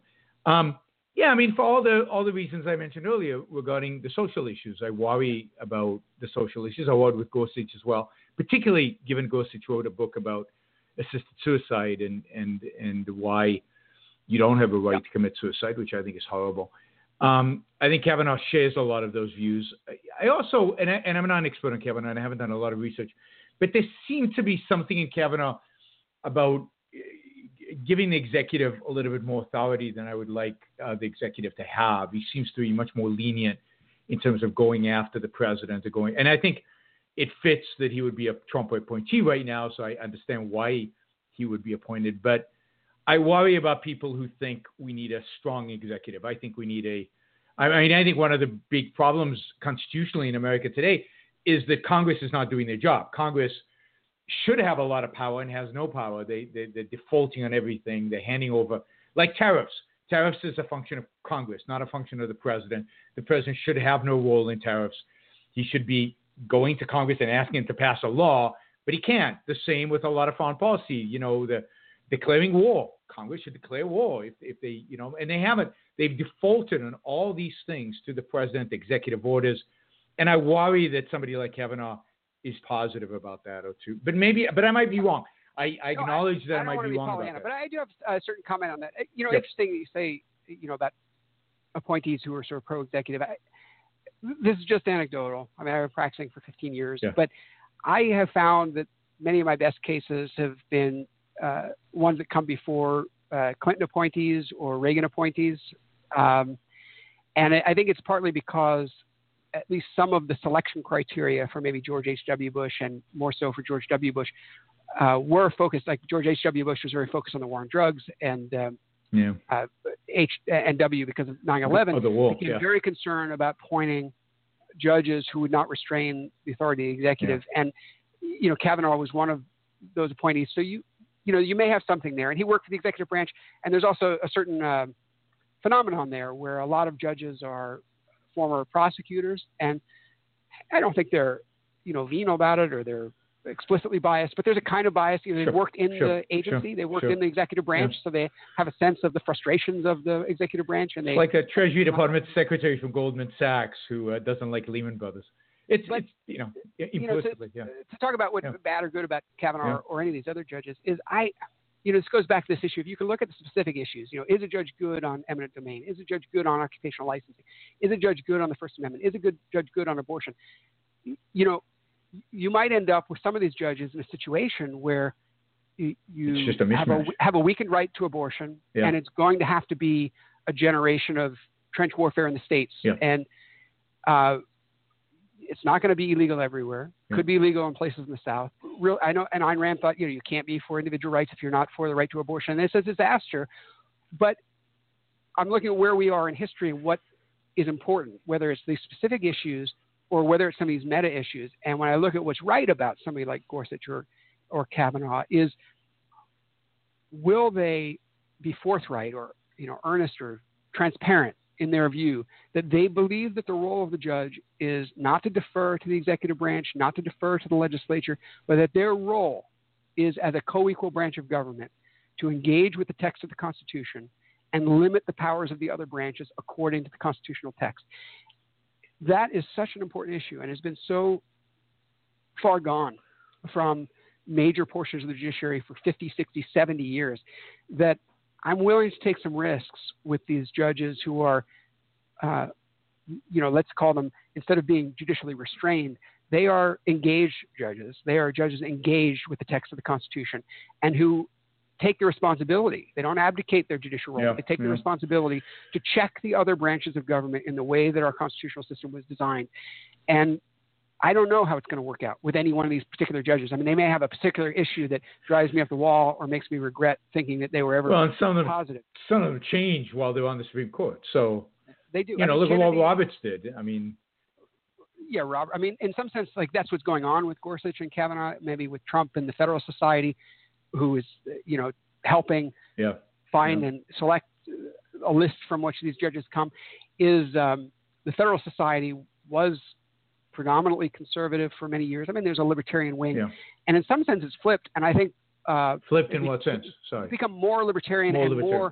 Speaker 2: I mean, for all the reasons I mentioned earlier regarding the social issues, I worry about the social issues. I worry with Gorsuch as well, particularly given Gorsuch wrote a book about assisted suicide and why you don't have a right to commit suicide, which I think is horrible. I think Kavanaugh shares a lot of those views. I also, and I'm not an expert on Kavanaugh, and I haven't done a lot of research, but there seemed to be something in Kavanaugh about giving the executive a little bit more authority than I would like the executive to have. He seems to be much more lenient in terms of going after the president, and I think it fits that he would be a Trump appointee right now, so I understand why he would be appointed. But I worry about people who think we need a strong executive. I think we need I think one of the big problems constitutionally in America today is that Congress is not doing their job. Congress should have a lot of power and has no power. They're defaulting on everything. They're handing over, like tariffs. Tariffs is a function of Congress, not a function of the president. The president should have no role in tariffs. He should be going to Congress and asking him to pass a law, but he can't. The same with a lot of foreign policy. The declaring war. Congress should declare war if they, and they haven't. They've defaulted on all these things to the president, executive orders, and I worry that somebody like Kavanaugh is positive about that or two. But I might be wrong. I acknowledge that I might be wrong about that.
Speaker 3: But I do have a certain comment on that. Interesting that you say, about appointees who are sort of pro-executive. This is just anecdotal. I mean, I've been practicing for 15 years, but I have found that many of my best cases have been ones that come before Clinton appointees or Reagan appointees. And I think it's partly because at least some of the selection criteria for maybe George H.W. Bush and more so for George W. Bush were focused, like George H.W. Bush was very focused on the war on drugs, and H and W, because of 9/11, became very concerned about appointing judges who would not restrain the authority of the executive. And, Kavanaugh was one of those appointees. So you may have something there. And he worked for the executive branch. And there's also a certain phenomenon there where a lot of judges are former prosecutors, and I don't think they're, venal about it or they're explicitly biased, but there's a kind of bias. They've worked in the agency, they worked in the executive branch, so they have a sense of the frustrations of the executive branch. And it's
Speaker 2: like a Treasury Department secretary from Goldman Sachs who doesn't like Lehman Brothers. Implicitly,
Speaker 3: to talk about what's bad or good about Kavanaugh or any of these other judges is this goes back to this issue. If you can look at the specific issues, is a judge good on eminent domain? Is a judge good on occupational licensing? Is a judge good on the First Amendment? Is a judge good on abortion? You might end up with some of these judges in a situation where you have a weakened right to abortion, and it's going to have to be a generation of trench warfare in the states. And it's not going to be illegal everywhere. Could be illegal in places in the South. I know, and Ayn Rand thought, you can't be for individual rights if you're not for the right to abortion. And it's a disaster. But I'm looking at where we are in history and what is important, whether it's these specific issues or whether it's some of these meta issues. And when I look at what's right about somebody like Gorsuch or Kavanaugh is, will they be forthright or earnest or transparent in their view, that they believe that the role of the judge is not to defer to the executive branch, not to defer to the legislature, but that their role is as a co-equal branch of government to engage with the text of the Constitution and limit the powers of the other branches according to the constitutional text. That is such an important issue and has been so far gone from major portions of the judiciary for 50, 60, 70 years that I'm willing to take some risks with these judges who are, let's call them, instead of being judicially restrained, they are engaged judges. They are judges engaged with the text of the Constitution and who take the responsibility. They don't abdicate their judicial role. They take the responsibility to check the other branches of government in the way that our constitutional system was designed. And I don't know how it's going to work out with any one of these particular judges. I mean, they may have a particular issue that drives me up the wall or makes me regret thinking that they were ever positive.
Speaker 2: Some of them change while they're on the Supreme Court. So
Speaker 3: they do.
Speaker 2: Look at what Roberts did. I mean,
Speaker 3: yeah, Robert. I mean, in some sense, like that's what's going on with Gorsuch and Kavanaugh, maybe with Trump and the Federalist Society, who is, helping find and select a list from which these judges come. Is the Federalist Society was predominantly conservative for many years. I mean, there's a libertarian wing, and in some sense, it's flipped. And I think
Speaker 2: flipped in what sense? Sorry,
Speaker 3: it's become more libertarian more.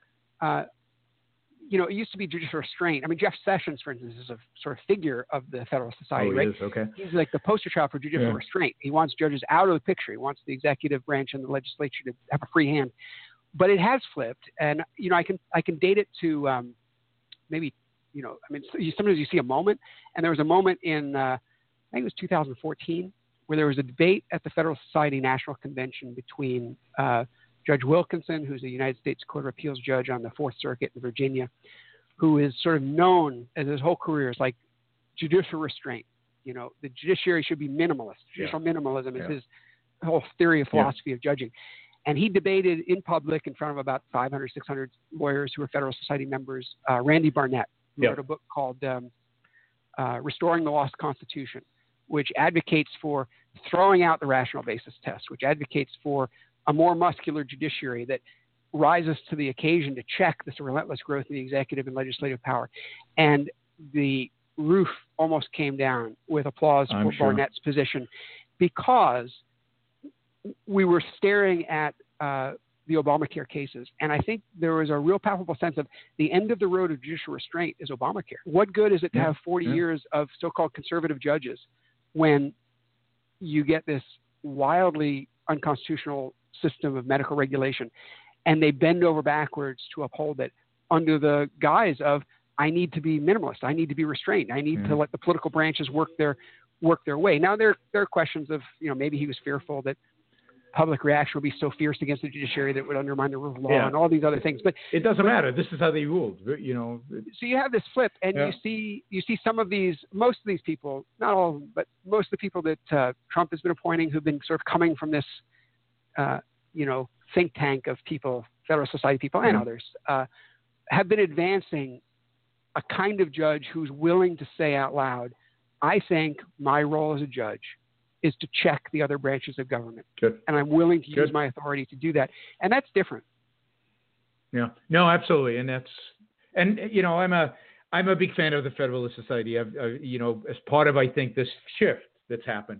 Speaker 3: It used to be judicial restraint. I mean, Jeff Sessions, for instance, is a sort of figure of the Federalist Society, right?
Speaker 2: Is? Okay.
Speaker 3: He's like the poster child for judicial restraint. He wants judges out of the picture. He wants the executive branch and the legislature to have a free hand. But it has flipped, and I can date it to maybe. Sometimes you see a moment, and there was a moment in, I think it was 2014, where there was a debate at the Federalist Society National Convention between Judge Wilkinson, who's a United States Court of Appeals judge on the Fourth Circuit in Virginia, who is sort of known as his whole career as like judicial restraint. The judiciary should be minimalist. Judicial minimalism is his whole theory of philosophy of judging. And he debated in public in front of about 500, 600 lawyers who were Federalist Society members, Randy Barnett, who wrote a book called Restoring the Lost Constitution, which advocates for throwing out the rational basis test, which advocates for a more muscular judiciary that rises to the occasion to check this relentless growth in the executive and legislative power. And the roof almost came down with applause for Barnett's position, because we were staring at the Obamacare cases. And I think there was a real palpable sense of the end of the road of judicial restraint is Obamacare. What good is it to have 40 years of so-called conservative judges when you get this wildly unconstitutional system of medical regulation, and they bend over backwards to uphold it under the guise of, I need to be minimalist, I need to be restrained, I need to let the political branches work their way. Now there are questions of, maybe he was fearful that public reaction would be so fierce against the judiciary that it would undermine the rule of law and all these other things. But
Speaker 2: it doesn't matter. This is how they ruled.
Speaker 3: So you have this flip, and you see some of these, most of these people, not all of them, but most of the people that Trump has been appointing, who've been sort of coming from this, think tank of people, Federalist Society people and others, have been advancing a kind of judge who's willing to say out loud, I think my role as a judge is to check the other branches of government.
Speaker 2: Good.
Speaker 3: And I'm willing to use my authority to do that. And that's different.
Speaker 2: Yeah, no, absolutely. And I'm a big fan of the Federalist Society. As part of, I think, this shift that's happened,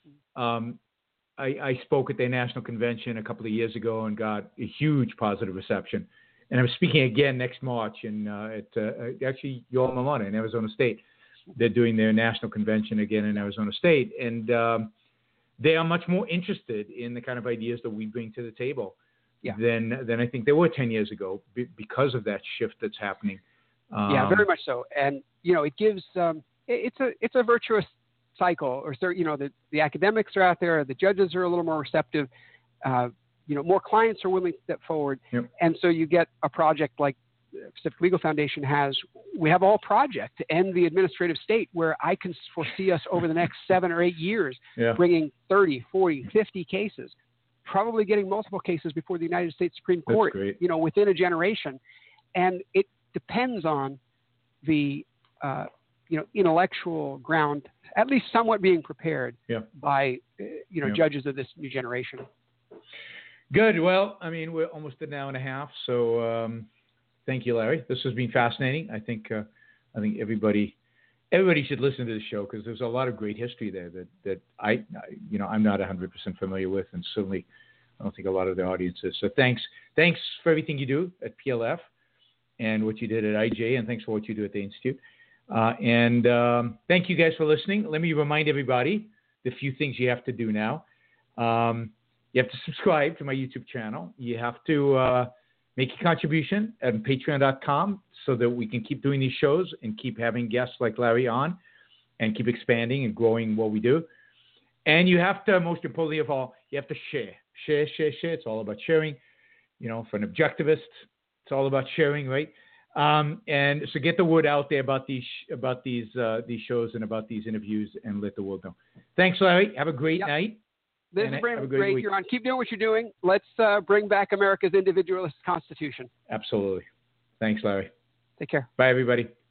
Speaker 2: I spoke at their national convention a couple of years ago and got a huge positive reception. And I'm speaking again next March at actually your alma mater in Arizona State. They're doing their national convention again in Arizona State. And they are much more interested in the kind of ideas that we bring to the table than I think they were 10 years ago because of that shift that's happening.
Speaker 3: Very much so. And, it gives it's a virtuous cycle. Or the academics are out there, the judges are a little more receptive. More clients are willing to step forward.
Speaker 2: Yep.
Speaker 3: And so you get a project like Pacific Legal Foundation has. We have all project to end the administrative state, where I can foresee us over the next 7 or 8 years bringing 30, 40, 50 cases, probably getting multiple cases before the United States Supreme Court, within a generation. And it depends on the, intellectual ground, at least somewhat being prepared by, judges of this new generation.
Speaker 2: Good. Well, I mean, we're almost an hour and a half, so Thank you, Larry. This has been fascinating. I think everybody should listen to the show because there's a lot of great history there that I'm not 100% familiar with, and certainly I don't think a lot of the audience is. So thanks for everything you do at PLF and what you did at IJ, and thanks for what you do at the Institute. And thank you guys for listening. Let me remind everybody the few things you have to do now. You have to subscribe to my YouTube channel. You have to make a contribution at patreon.com so that we can keep doing these shows and keep having guests like Larry on and keep expanding and growing what we do. And you have to, most importantly of all, you have to share. Share. It's all about sharing. For an objectivist, it's all about sharing, right? And so get the word out there about these shows and about these interviews and let the world know. Thanks, Larry. Have a great night.
Speaker 3: This is great. You're on. Keep doing what you're doing. Let's bring back America's individualist constitution.
Speaker 2: Absolutely. Thanks, Larry.
Speaker 3: Take care.
Speaker 2: Bye, everybody.